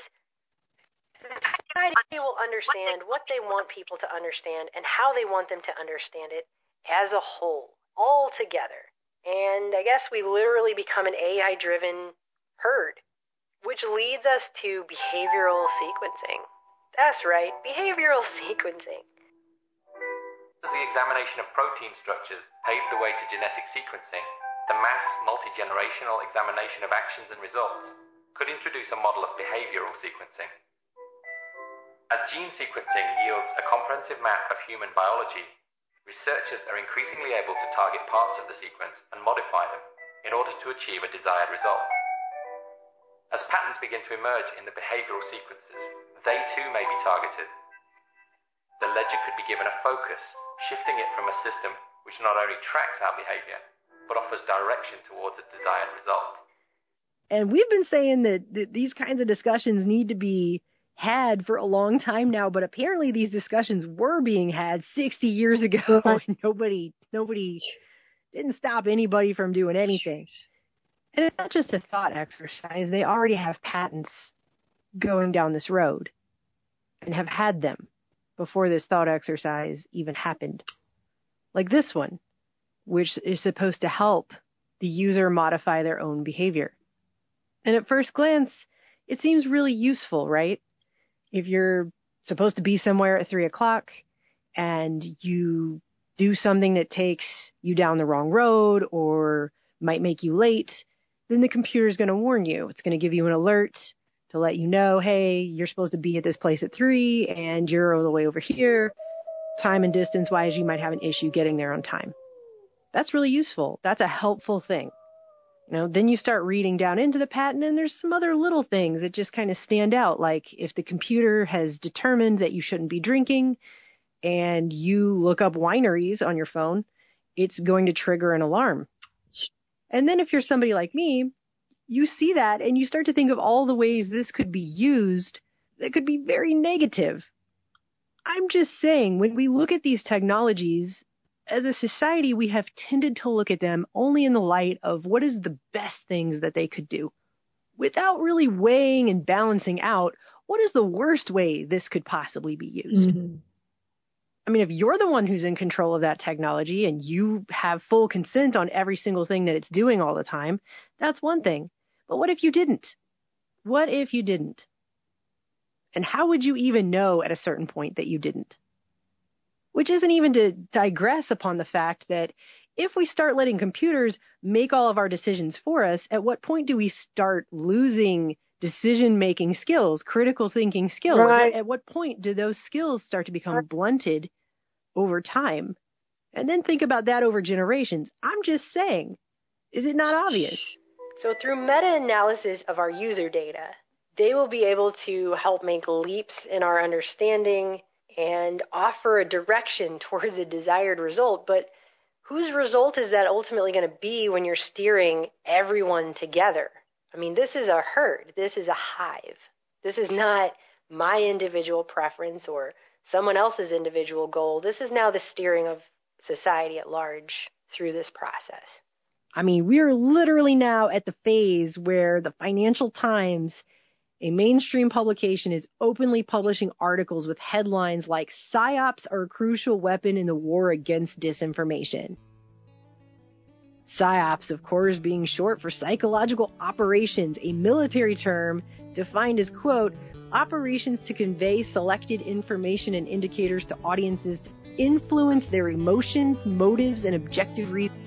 society will understand what they want people to understand and how they want them to understand it as a whole, all together. And I guess we literally become an AI-driven herd, which leads us to behavioral sequencing. That's right, behavioral sequencing. As the examination of protein structures paved the way to genetic sequencing, the mass, multi-generational examination of actions and results could introduce a model of behavioral sequencing. As gene sequencing yields a comprehensive map of human biology, researchers are increasingly able to target parts of the sequence and modify them in order to achieve a desired result. As patterns begin to emerge in the behavioral sequences, they too may be targeted. The ledger could be given a focus, shifting it from a system which not only tracks our behavior, but offers direction towards a desired result. And we've been saying that these kinds of discussions need to be had for a long time now, but apparently these discussions were being had 60 years ago, and nobody didn't stop anybody from doing anything. And it's not just a thought exercise. They already have patents going down this road and have had them before this thought exercise even happened. Like this one, which is supposed to help the user modify their own behavior. And at first glance, it seems really useful, right? If you're supposed to be somewhere at 3 o'clock and you do something that takes you down the wrong road or might make you late, then the computer's going to warn you. It's going to give you an alert to let you know, hey, you're supposed to be at this place at 3 and you're all the way over here. Time and distance wise, you might have an issue getting there on time. That's really useful. That's a helpful thing. Then you start reading down into the patent and there's some other little things that just kind of stand out. Like if the computer has determined that you shouldn't be drinking and you look up wineries on your phone, it's going to trigger an alarm. And then if you're somebody like me, you see that and you start to think of all the ways this could be used that could be very negative. I'm just saying, when we look at these technologies, as a society, we have tended to look at them only in the light of what is the best things that they could do, without really weighing and balancing out what is the worst way this could possibly be used. Mm-hmm. I mean, if you're the one who's in control of that technology and you have full consent on every single thing that it's doing all the time, that's one thing. But what if you didn't? What if you didn't? And how would you even know at a certain point that you didn't? Which isn't even to digress upon the fact that if we start letting computers make all of our decisions for us, at what point do we start losing decision-making skills, critical thinking skills? Right. At what point do those skills start to become blunted over time? And then think about that over generations. I'm just saying, is it not obvious? So through meta-analysis of our user data, they will be able to help make leaps in our understanding and offer a direction towards a desired result. But whose result is that ultimately going to be when you're steering everyone together? I mean, this is a herd. This is a hive. This is not my individual preference or someone else's individual goal. This is now the steering of society at large through this process. I mean, we are literally now at the phase where the Financial Times, a mainstream publication, is openly publishing articles with headlines like "PSYOPs are a crucial weapon in the war against disinformation." PSYOPs, of course, being short for psychological operations, a military term defined as, quote, operations to convey selected information and indicators to audiences to influence their emotions, motives, and objective reasons.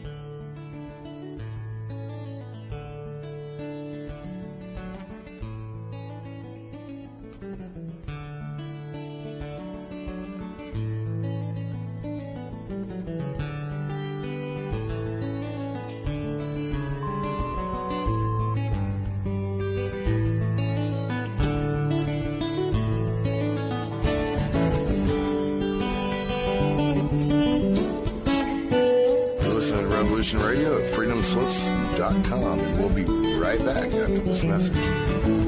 Radio at freedomslips.com, and we'll be right back after this message.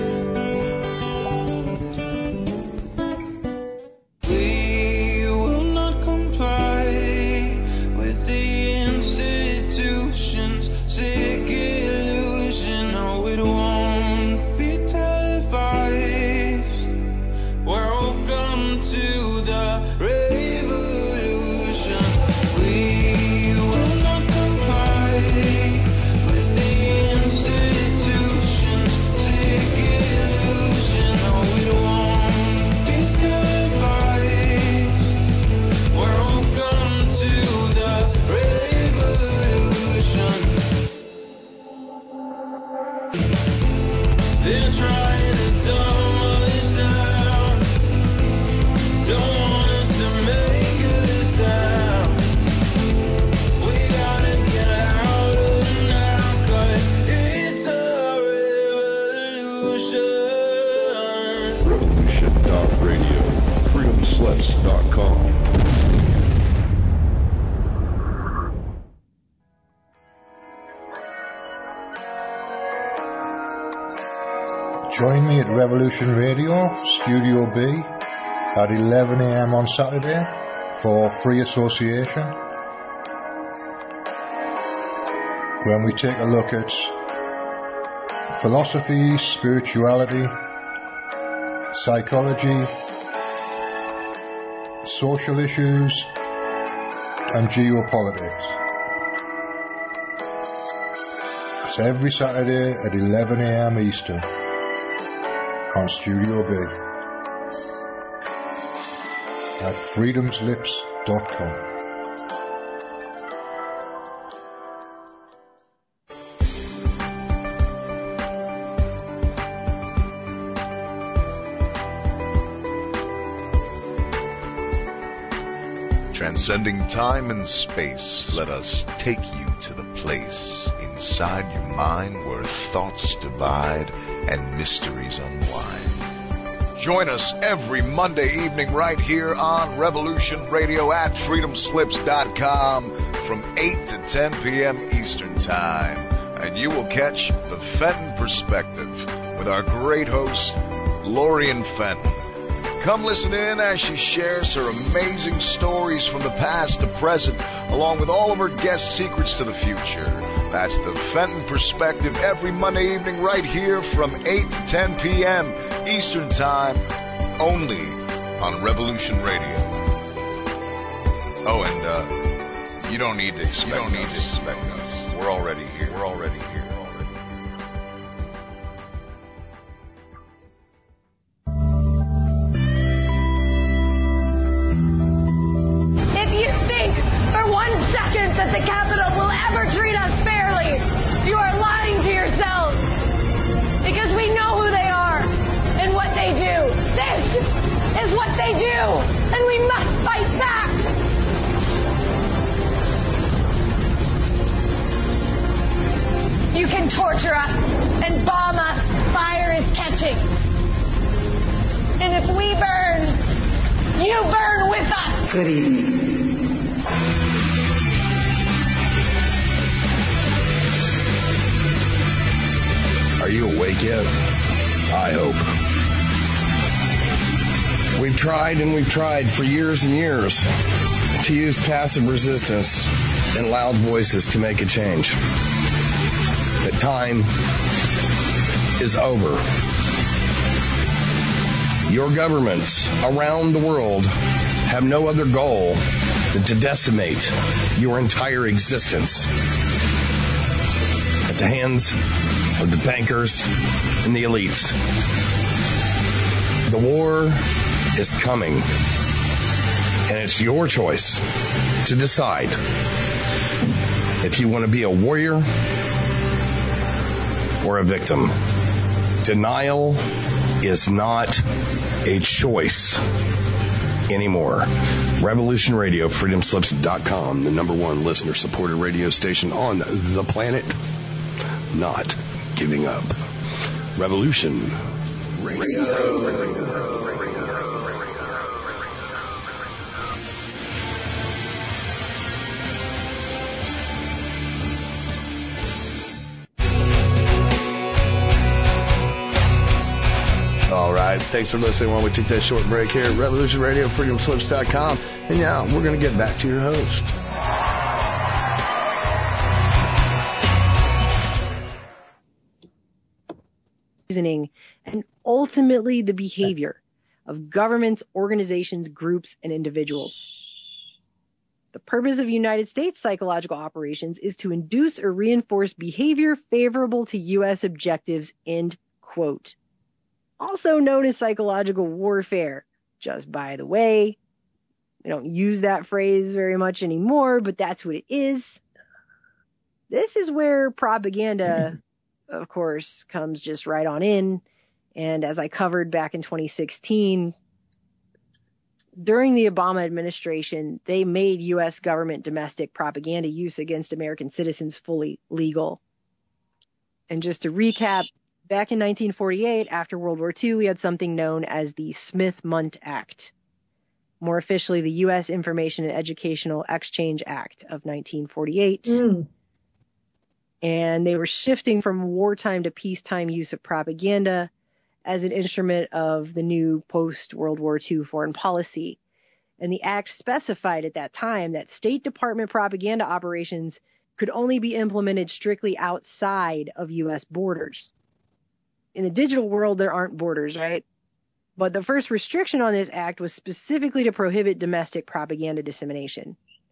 Join me at Revolution Radio, Studio B, at 11 a.m. on Saturday for Free Association, when we take a look at philosophy, spirituality, psychology, social issues, and geopolitics. That's every Saturday at 11 a.m. Eastern on Studio B at freedomslips.com. Transcending time and space, let us take you to the place inside your mind where thoughts divide and mysteries unwind. Join us every Monday evening right here on Revolution Radio at freedomslips.com from 8 to 10 p.m. Eastern Time. And you will catch the Fenton Perspective with our great host, Lorian Fenton. Come listen in as she shares her amazing stories from the past to present, along with all of her guest secrets to the future. That's the Fenton Perspective every Monday evening right here from 8 to 10 p.m. Eastern Time, only on Revolution Radio. Oh, and you don't need to expect us. We're already here. That the Capitol will ever treat us fairly. You are lying to yourselves. Because we know who they are and what they do. This is what they do. And we must fight back. You can torture us and bomb us. Fire is catching. And if we burn, you burn with us. Good evening. Are you awake yet? I hope. We've tried for years and years to use passive resistance and loud voices to make a change. The time is over. Your governments around the world have no other goal than to decimate your entire existence at the hands of the bankers and the elites. The war is coming, and it's your choice to decide if you want to be a warrior or a victim. Denial is not a choice anymore. Revolution Radio, freedomslips.com, the #1 listener-supported radio station on the planet. Not giving up. Revolution Radio. All right, thanks for listening while we take that short break here at Revolution Radio, freedomslips.com. And now we're going to get back to your host. And ultimately the behavior of governments, organizations, groups, and individuals. The purpose of United States psychological operations is to induce or reinforce behavior favorable to U.S. objectives, end quote. Also known as psychological warfare. Just by the way, we don't use that phrase very much anymore, but that's what it is. This is where propaganda, of course, comes just right on in. And as I covered back in 2016, during the Obama administration, they made U.S. government domestic propaganda use against American citizens fully legal. And just to recap, back in 1948, after World War II, we had something known as the Smith-Mundt Act. More officially, the U.S. Information and Educational Exchange Act of 1948. And they were shifting from wartime to peacetime use of propaganda as an instrument of the new post-World War II foreign policy. And the act specified at that time that State Department propaganda operations could only be implemented strictly outside of U.S. borders. In the digital world, there aren't borders, right? But the first restriction on this act was specifically to prohibit domestic propaganda dissemination.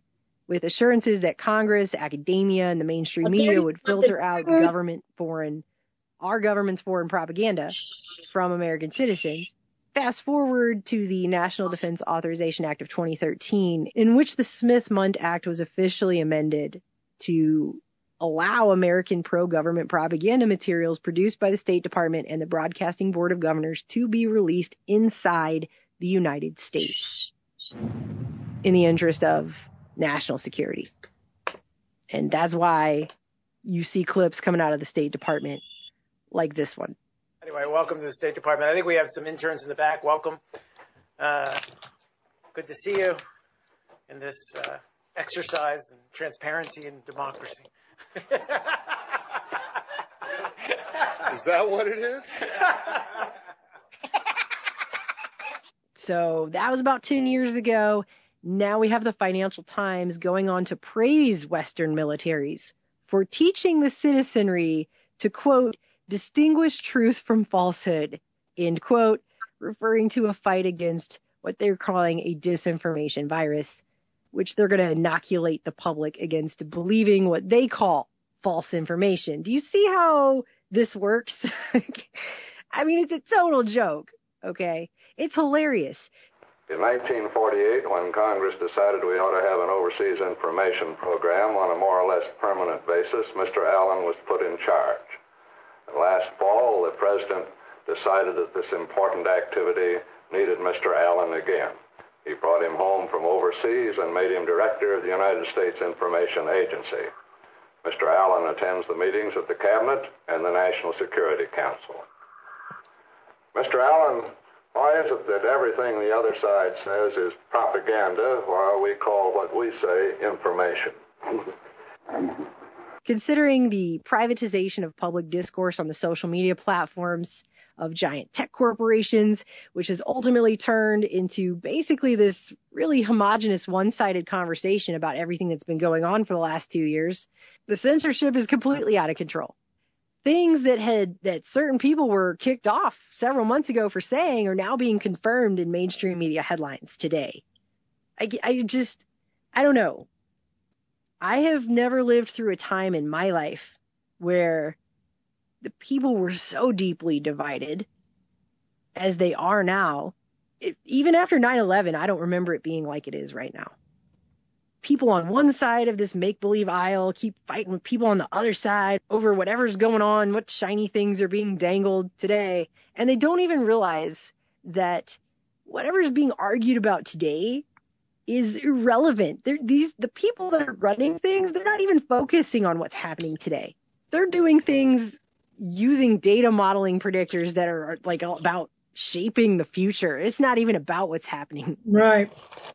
with assurances that Congress, academia, and the mainstream media would filter out our government's foreign propaganda from American citizens. Fast forward to the National Defense Authorization Act of 2013, in which the Smith-Mundt Act was officially amended to allow American pro-government propaganda materials produced by the State Department and the Broadcasting Board of Governors to be released inside the United States in the interest of national security. And that's why you see clips coming out of the State Department like this one. Anyway, welcome to the State Department. I think we have some interns in the back. Welcome. Good to see you in this exercise in transparency and democracy. Is that what it is? So that was about 10 years ago. Now we have the Financial Times going on to praise Western militaries for teaching the citizenry to, quote, distinguish truth from falsehood, end quote, referring to a fight against what they're calling a disinformation virus, which they're going to inoculate the public against believing what they call false information. Do you see how this works? I mean, it's a total joke, okay? It's hilarious. In 1948, when Congress decided we ought to have an overseas information program on a more or less permanent basis, Mr. Allen was put in charge. Last fall, the President decided that this important activity needed Mr. Allen again. He brought him home from overseas and made him director of the United States Information Agency. Mr. Allen attends the meetings of the Cabinet and the National Security Council. Mr. Allen, why is it that everything the other side says is propaganda while we call what we say information? Considering the privatization of public discourse on the social media platforms of giant tech corporations, which has ultimately turned into basically this really homogenous, one-sided conversation about everything that's been going on for the last 2 years, the censorship is completely out of control. Things that certain people were kicked off several months ago for saying are now being confirmed in mainstream media headlines today. I don't know. I have never lived through a time in my life where the people were so deeply divided as they are now. Even after 9/11, I don't remember it being like it is right now. People on one side of this make-believe aisle keep fighting with people on the other side over whatever's going on, what shiny things are being dangled today. And they don't even realize that whatever's being argued about today is irrelevant. The people that are running things, they're not even focusing on what's happening today. They're doing things using data modeling predictors that are like about shaping the future. It's not even about what's happening. Right.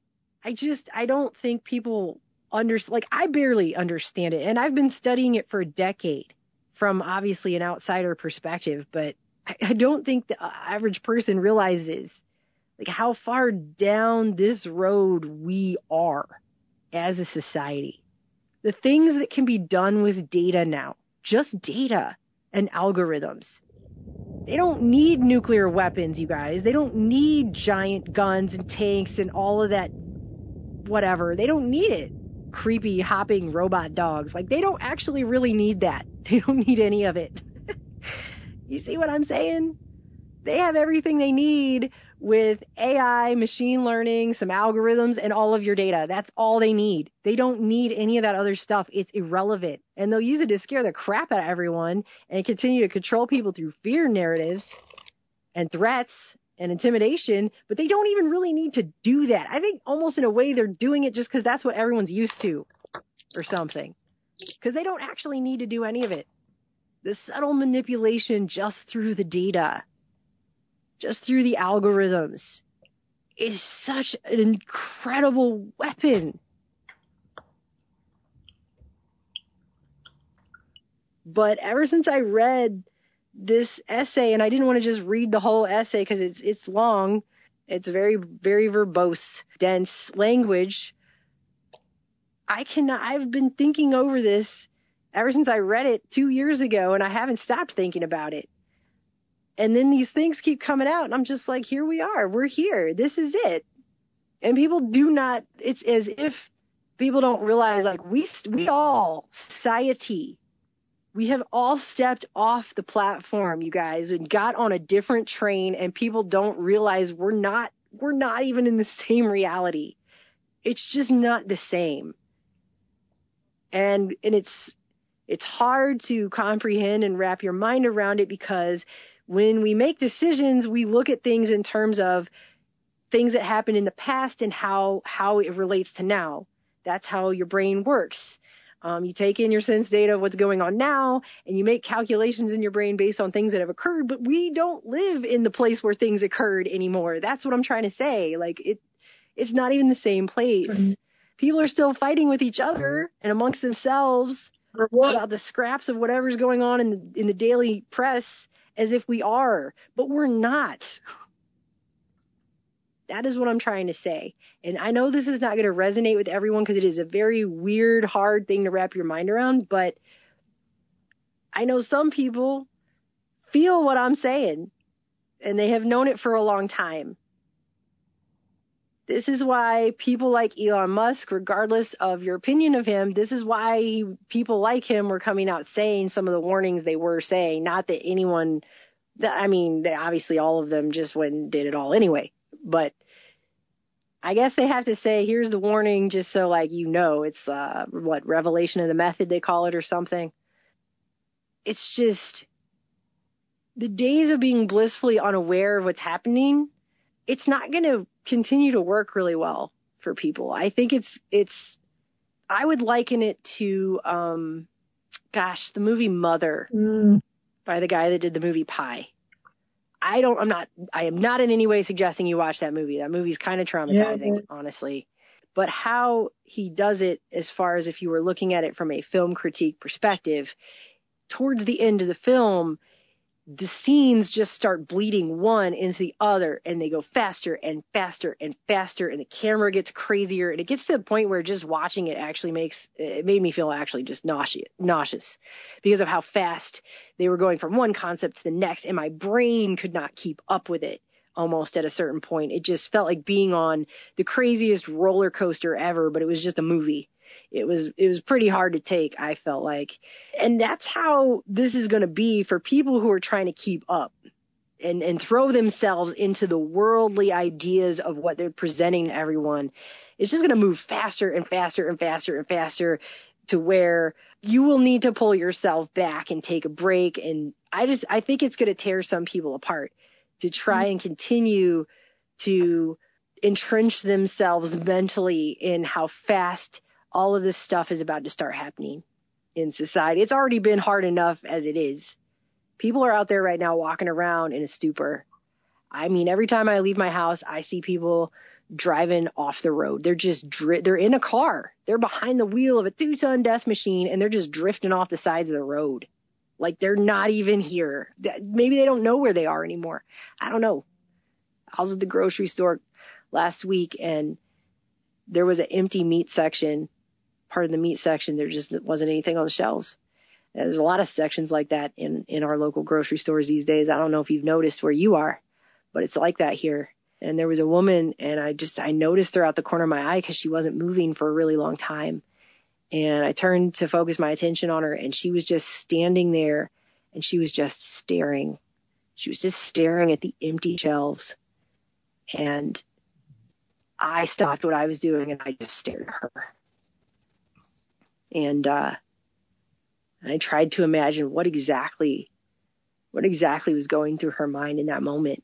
I don't think people I barely understand it. And I've been studying it for a decade from obviously an outsider perspective, but I don't think the average person realizes like how far down this road we are as a society. The things that can be done with data now, just data and algorithms. They don't need nuclear weapons, you guys. They don't need giant guns and tanks and all of that whatever. They don't need it. Creepy hopping robot dogs. Like, they don't actually really need that. They don't need any of it. You see what I'm saying? They have everything they need with AI, machine learning, some algorithms, and all of your data. That's all they need. They don't need any of that other stuff. It's irrelevant. And they'll use it to scare the crap out of everyone and continue to control people through fear narratives and threats and intimidation, but they don't even really need to do that. I think almost in a way they're doing it just because that's what everyone's used to or something. Because they don't actually need to do any of it. The subtle manipulation just through the data, just through the algorithms, is such an incredible weapon. But ever since I read this essay, and I didn't want to just read the whole essay because it's long, it's very, very verbose, dense language. I've been thinking over this ever since I read it 2 years ago, and I haven't stopped thinking about it. And then these things keep coming out, and I'm just like, here we are. We're here. This is it. And people do not, it's as if people don't realize, like, we all, society, we have all stepped off the platform, you guys, and got on a different train, and people don't realize we're not even in the same reality. It's just not the same. And it's hard to comprehend and wrap your mind around it, because when we make decisions, we look at things in terms of things that happened in the past and how it relates to now. That's how your brain works. You take in your sense data of what's going on now, and you make calculations in your brain based on things that have occurred, but we don't live in the place where things occurred anymore. That's what I'm trying to say. Like, it's not even the same place. Mm-hmm. People are still fighting with each other and amongst themselves about the scraps of whatever's going on in the daily press as if we are, but we're not. That is what I'm trying to say. And I know this is not going to resonate with everyone, because it is a very weird, hard thing to wrap your mind around, but I know some people feel what I'm saying, and they have known it for a long time. This is why people like Elon Musk, regardless of your opinion of him, this is why people like him were coming out saying some of the warnings they were saying. Not that anyone, I mean, obviously all of them just went and did it all anyway. But I guess they have to say, here's the warning, just so, like, you know, it's revelation of the method, they call it, or something. It's just the days of being blissfully unaware of what's happening. It's not going to continue to work really well for people. I think I would liken it to, the movie Mother by the guy that did the movie Pi. I am not in any way suggesting you watch that movie. That movie's kind of traumatizing, honestly. But how he does it, as far as if you were looking at it from a film critique perspective, towards the end of the film, the scenes just start bleeding one into the other, and they go faster and faster and faster, and the camera gets crazier, and it gets to the point where just watching it actually made me feel actually just nauseous because of how fast they were going from one concept to the next, and my brain could not keep up with it. Almost at a certain point, it just felt like being on the craziest roller coaster ever, but it was just a movie. It was pretty hard to take, I felt like. And that's how this is going to be for people who are trying to keep up and throw themselves into the worldly ideas of what they're presenting to everyone. It's just going to move faster and faster and faster and faster, to where you will need to pull yourself back and take a break. And I think it's going to tear some people apart to try and continue to entrench themselves mentally in how fast all of this stuff is about to start happening in society. It's already been hard enough as it is. People are out there right now walking around in a stupor. I mean, every time I leave my house, I see people driving off the road. They're in a car. They're behind the wheel of a 2-ton death machine, and they're just drifting off the sides of the road. Like, they're not even here. Maybe they don't know where they are anymore. I don't know. I was at the grocery store last week, and there was an empty meat section. Part of the meat section, there just wasn't anything on the shelves. There's a lot of sections like that in our local grocery stores these days. I don't know if you've noticed where you are, but it's like that here. And there was a woman, and I noticed her out the corner of my eye because she wasn't moving for a really long time. And I turned to focus my attention on her, and she was just standing there, and she was just staring. She was just staring at the empty shelves. And I stopped what I was doing, and I just stared at her. And I tried to imagine what exactly was going through her mind in that moment.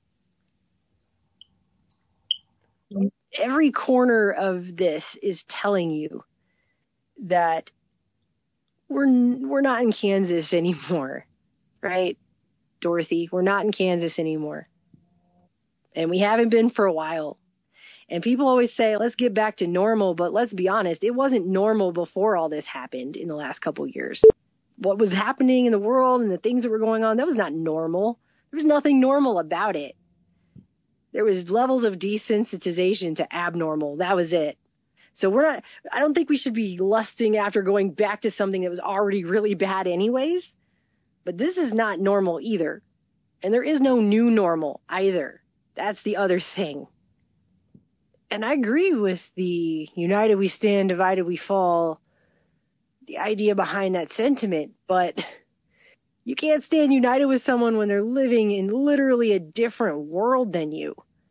Every corner of this is telling you that we're not in Kansas anymore, right, Dorothy? We're not in Kansas anymore. And we haven't been for a while. And people always say, let's get back to normal, but let's be honest, it wasn't normal before all this happened in the last couple of years. What was happening in the world and the things that were going on, that was not normal. There was nothing normal about it. There was levels of desensitization to abnormal. That was it. So I don't think we should be lusting after going back to something that was already really bad anyways. But this is not normal either. And there is no new normal either. That's the other thing. And I agree with the united we stand, divided we fall, the idea behind that sentiment, but you can't stand united with someone when they're living in literally a different world than you.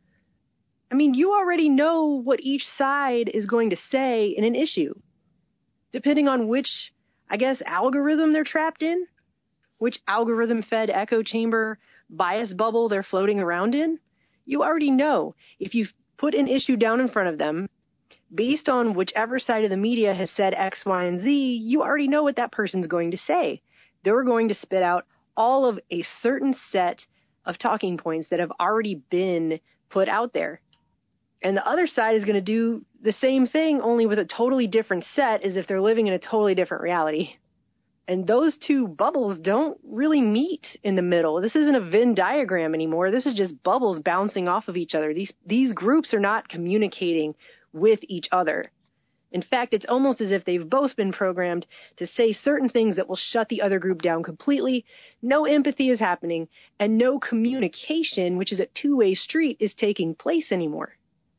I mean, you already know what each side is going to say in an issue. Depending on which, I guess, algorithm they're trapped in, which algorithm-fed echo chamber bias bubble they're floating around in, you already know. If you put an issue down in front of them, based on whichever side of the media has said X, Y, and Z, you already know what that person's going to say. They're going to spit out all of a certain set of talking points that have already been put out there. And the other side is going to do the same thing, only with a totally different set, as if they're living in a totally different reality. And those two bubbles don't really meet in the middle. This isn't a Venn diagram anymore. This is just bubbles bouncing off of each other. These groups are not communicating with each other. In fact, it's almost as if they've both been programmed to say certain things that will shut the other group down completely. No empathy is happening, and no communication, which is a two-way street, is taking place anymore.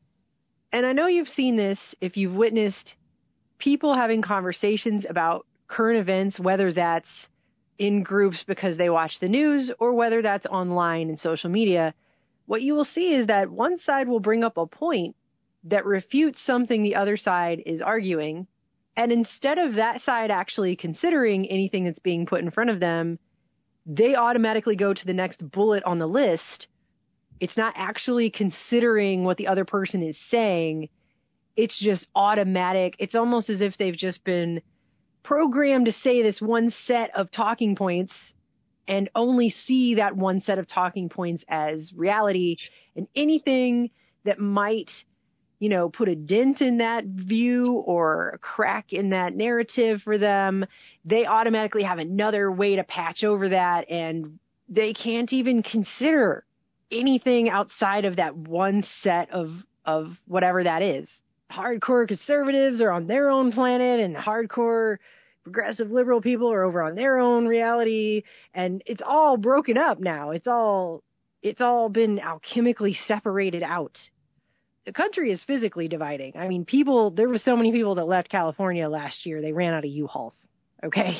And I know you've seen this if you've witnessed people having conversations about current events, whether that's in groups because they watch the news or whether that's online and social media. What you will see is that one side will bring up a point that refutes something the other side is arguing. And instead of that side actually considering anything that's being put in front of them, they automatically go to the next bullet on the list. It's not actually considering what the other person is saying. It's just automatic. It's almost as if they've just been programmed to say this one set of talking points and only see that one set of talking points as reality. And anything that might, put a dent in that view or a crack in that narrative for them, they automatically have another way to patch over that, and they can't even consider anything outside of that one set of whatever that is. Hardcore conservatives are on their own planet, and hardcore progressive liberal people are over on their own reality, and it's all broken up now. It's all been alchemically separated out. The country is physically dividing. I mean, there were so many people that left California last year, they ran out of U-Hauls. Okay?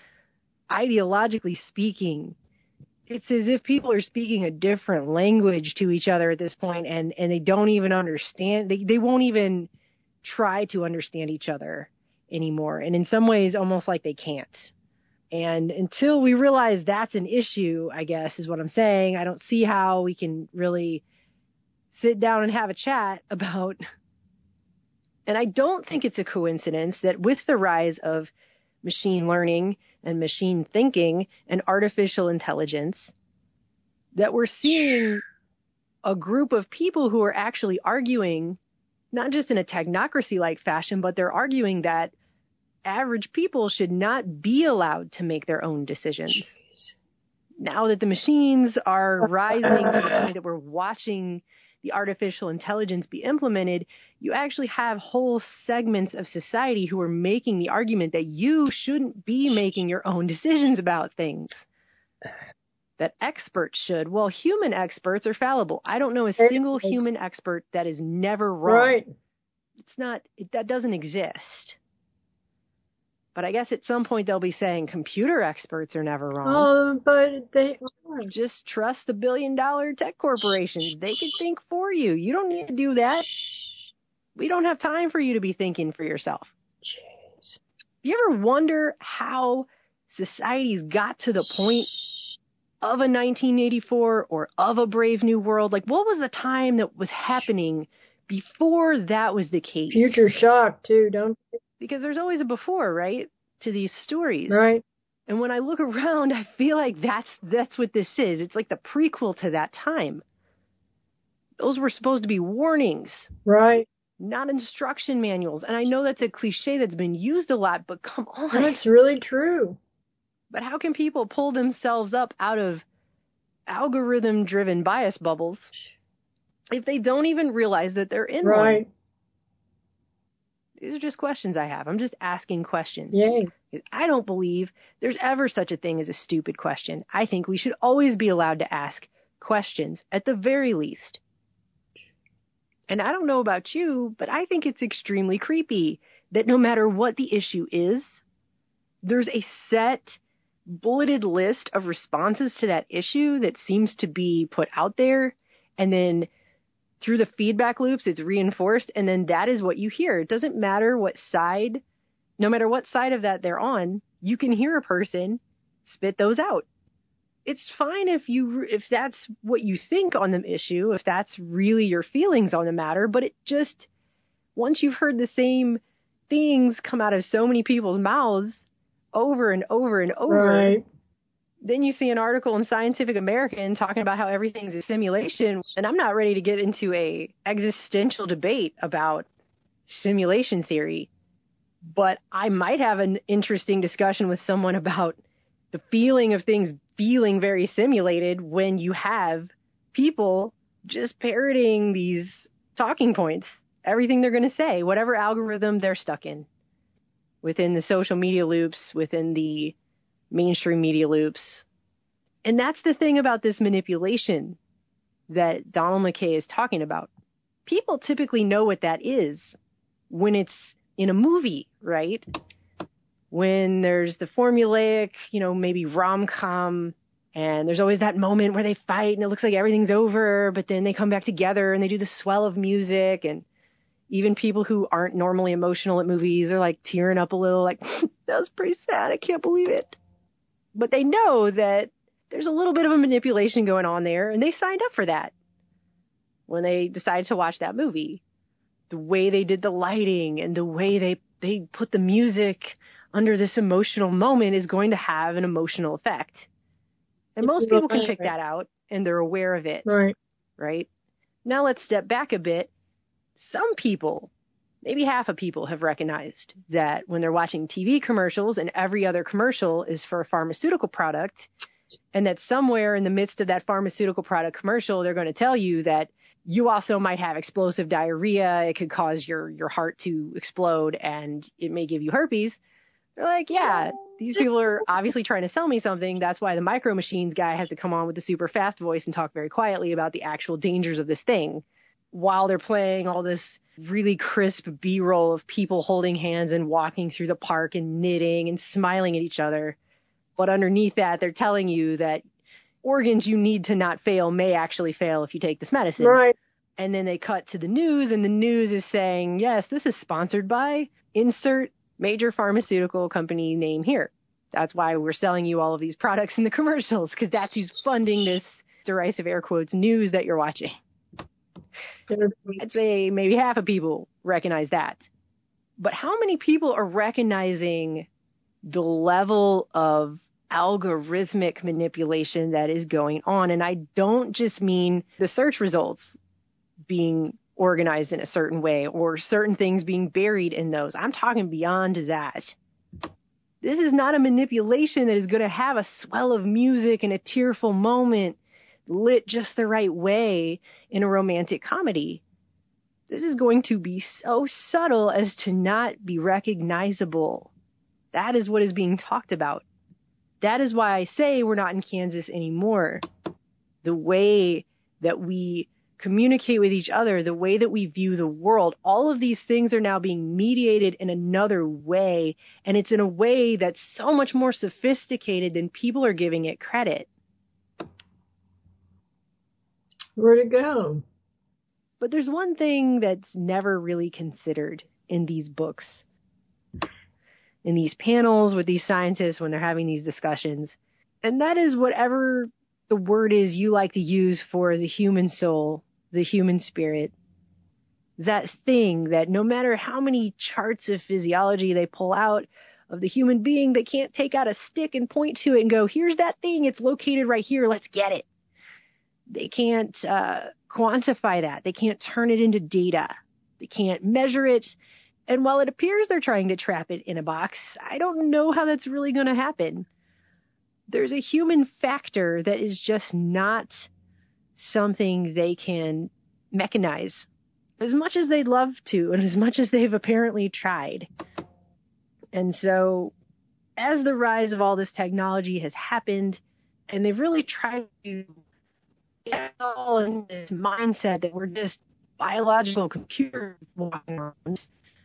Ideologically speaking, it's as if people are speaking a different language to each other at this point, and they don't even understand. They won't even try to understand each other anymore. And in some ways, almost like they can't. And until we realize that's an issue, I guess, is what I'm saying, I don't see how we can really sit down and have a chat about. And I don't think it's a coincidence that with the rise of machine learning and machine thinking and artificial intelligence, that we're seeing a group of people who are actually arguing, not just in a technocracy-like fashion, but they're arguing that average people should not be allowed to make their own decisions. Jeez. Now that the machines are rising to the point that we're watching the artificial intelligence be implemented, you actually have whole segments of society who are making the argument that you shouldn't be making your own decisions about things. That experts should. Well, human experts are fallible. I don't know a single human expert that is never wrong. Right. That doesn't exist. But I guess at some point they'll be saying computer experts are never wrong. Oh, but they just trust the billion-dollar tech corporations. They can think for you. You don't need to do that. We don't have time for you to be thinking for yourself. Jeez. You ever wonder how society's got to the point of a 1984 or of a Brave New World? Like, what was the time that was happening before that was the case? Future shock, too, don't you? Because there's always a before, right, to these stories. Right. And when I look around, I feel like that's what this is. It's like the prequel to that time. Those were supposed to be warnings. Right. Not instruction manuals. And I know that's a cliche that's been used a lot, but come on. That's really true. But how can people pull themselves up out of algorithm-driven bias bubbles if they don't even realize that they're in one? Right. These are just questions I have. I'm just asking questions. Yay. I don't believe there's ever such a thing as a stupid question. I think we should always be allowed to ask questions, at the very least. And I don't know about you, but I think it's extremely creepy that no matter what the issue is, there's a set bulleted list of responses to that issue that seems to be put out there. And then through the feedback loops, it's reinforced. And then that is what you hear. It doesn't matter what side, no matter what side of that they're on, you can hear a person spit those out. It's fine if that's what you think on the issue, if that's really your feelings on the matter, but it just, once you've heard the same things come out of so many people's mouths over and over and over, right. Then you see an article in Scientific American talking about how everything's a simulation, and I'm not ready to get into a existential debate about simulation theory, but I might have an interesting discussion with someone about the feeling of things feeling very simulated when you have people just parroting these talking points, everything they're going to say, whatever algorithm they're stuck in, within the social media loops, within the mainstream media loops. And that's the thing about this manipulation that Donald McKay is talking about. People typically know what that is when it's in a movie, right? When there's the formulaic, maybe rom-com, and there's always that moment where they fight and it looks like everything's over, but then they come back together and they do the swell of music, and even people who aren't normally emotional at movies are like tearing up a little, like, that was pretty sad, I can't believe it. But they know that there's a little bit of a manipulation going on there, and they signed up for that when they decided to watch that movie. The way they did the lighting and the way they put the music under this emotional moment is going to have an emotional effect. And most people can pick that out, and they're aware of it. Right. Right? Now let's step back a bit. Some people, maybe half of people, have recognized that when they're watching TV commercials and every other commercial is for a pharmaceutical product, and that somewhere in the midst of that pharmaceutical product commercial, they're going to tell you that you also might have explosive diarrhea. It could cause your heart to explode, and it may give you herpes. They're like, yeah, these people are obviously trying to sell me something. That's why the Micro Machines guy has to come on with the super fast voice and talk very quietly about the actual dangers of this thing, while they're playing all this really crisp B-roll of people holding hands and walking through the park and knitting and smiling at each other. But underneath that, they're telling you that organs you need to not fail may actually fail if you take this medicine. Right. And then they cut to the news, and the news is saying, yes, this is sponsored by insert major pharmaceutical company name here. That's why we're selling you all of these products in the commercials, because that's who's funding this derisive air quotes news that you're watching. I'd say maybe half of people recognize that. But how many people are recognizing the level of algorithmic manipulation that is going on? And I don't just mean the search results being organized in a certain way or certain things being buried in those. I'm talking beyond that. This is not a manipulation that is going to have a swell of music and a tearful moment lit just the right way in a romantic comedy. This is going to be so subtle as to not be recognizable. That is what is being talked about. That is why I say we're not in Kansas anymore. The way that we communicate with each other, the way that we view the world, all of these things are now being mediated in another way, and it's in a way that's so much more sophisticated than people are giving it credit. Where'd it go? But there's one thing that's never really considered in these books, in these panels with these scientists when they're having these discussions, and that is whatever the word is you like to use for the human soul, the human spirit, that thing that no matter how many charts of physiology they pull out of the human being, they can't take out a stick and point to it and go, here's that thing, it's located right here, let's get it. They can't quantify that. They can't turn it into data. They can't measure it. And while it appears they're trying to trap it in a box, I don't know how that's really going to happen. There's a human factor that is just not something they can mechanize as much as they'd love to and as much as they've apparently tried. And so as the rise of all this technology has happened, and they've really tried to get all in this mindset that we're just biological computer walking around,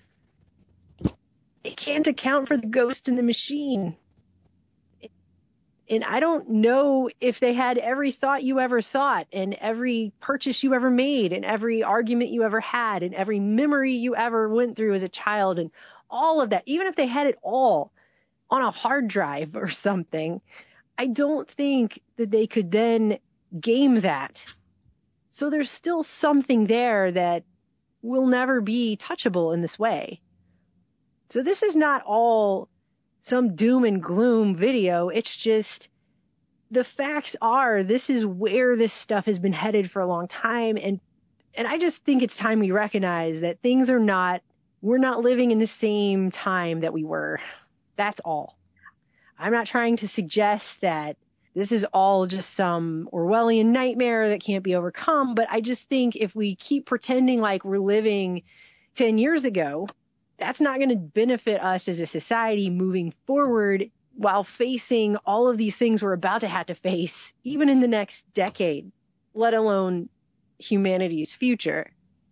it can't account for the ghost in the machine. And I don't know if they had every thought you ever thought, and every purchase you ever made, and every argument you ever had, and every memory you ever went through as a child, and all of that. Even if they had it all on a hard drive or something, I don't think that they could then game that. So there's still something there that will never be touchable in this way. So this is not all some doom and gloom video. It's just the facts are this is where this stuff has been headed for a long time. And I just think it's time we recognize that we're not living in the same time that we were. That's all. I'm not trying to suggest that this is all just some Orwellian nightmare that can't be overcome, but I just think if we keep pretending like we're living 10 years ago, that's not going to benefit us as a society moving forward while facing all of these things we're about to have to face, even in the next decade, let alone humanity's future.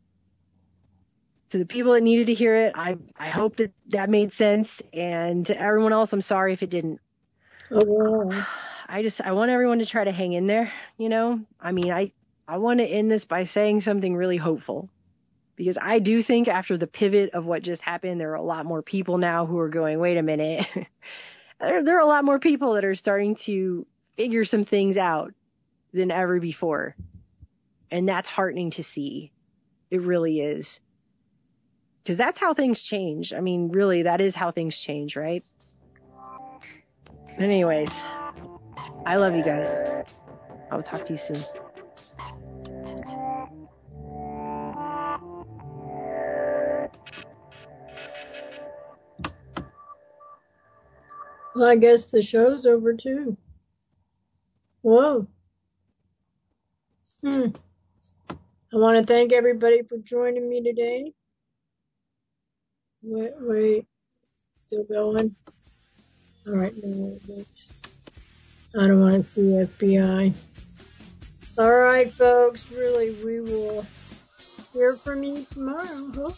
To the people that needed to hear it, I hope that made sense. And to everyone else, I'm sorry if it didn't. Oh, wow. I want everyone to try to hang in there, you know? I mean, I want to end this by saying something really hopeful. Because I do think after the pivot of what just happened, there are a lot more people now who are going, wait a minute. There are a lot more people that are starting to figure some things out than ever before. And that's heartening to see. It really is. Because that's how things change. I mean, really, that is how things change, right? Anyways, I love you guys. I'll talk to you soon. Well, I guess the show's over too. Whoa. I want to thank everybody for joining me today. Wait. Still going? All right, no, I don't want to see FBI. All right, folks, really, we will hear from you tomorrow, huh?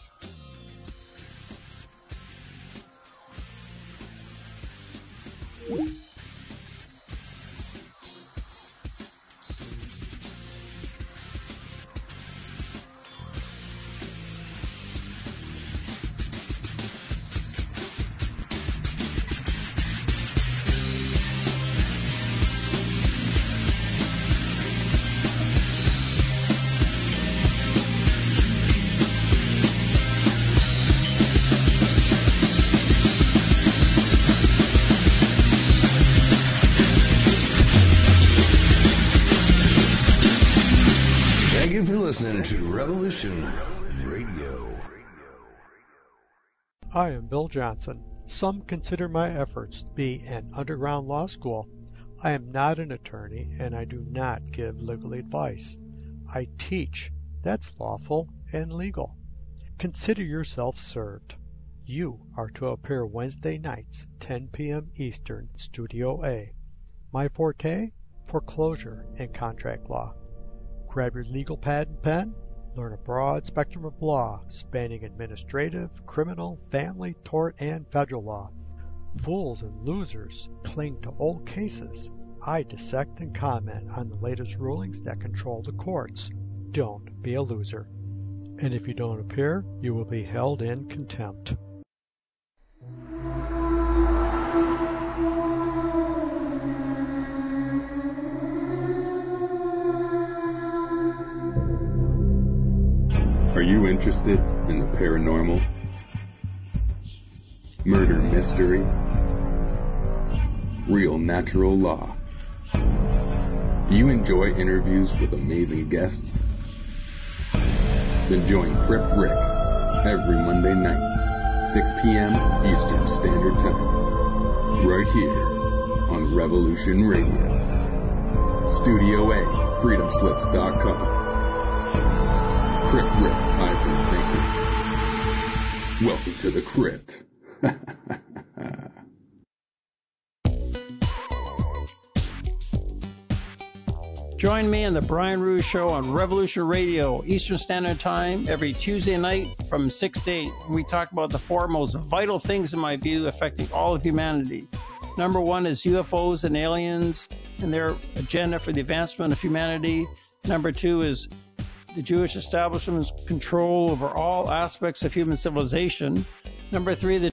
I am Bill Johnson. Some consider my efforts to be an underground law school. I am not an attorney, and I do not give legal advice. I teach. That's lawful and legal. Consider yourself served. You are to appear Wednesday nights, 10 p.m. Eastern, Studio A. My forte? Foreclosure and contract law. Grab your legal pad and pen. Learn a broad spectrum of law spanning administrative, criminal, family, tort, and federal law. Fools and losers cling to old cases. I dissect and comment on the latest rulings that control the courts. Don't be a loser. And if you don't appear, you will be held in contempt. Are you interested in the paranormal? Murder mystery? Real natural law? Do you enjoy interviews with amazing guests? Then join Crypt Rick every Monday night, 6 p.m. Eastern Standard Time, right here on Revolution Radio. Studio A, freedomslips.com. Crypt Rick's hybrid thinking. Welcome to the Crypt. Join me on the Brian Rouge Show on Revolution Radio, Eastern Standard Time, every Tuesday night from 6 to 8. We talk about the four most vital things, in my view, affecting all of humanity. Number one is UFOs and aliens and their agenda for the advancement of humanity. Number two is the Jewish establishment's control over all aspects of human civilization. Number three, the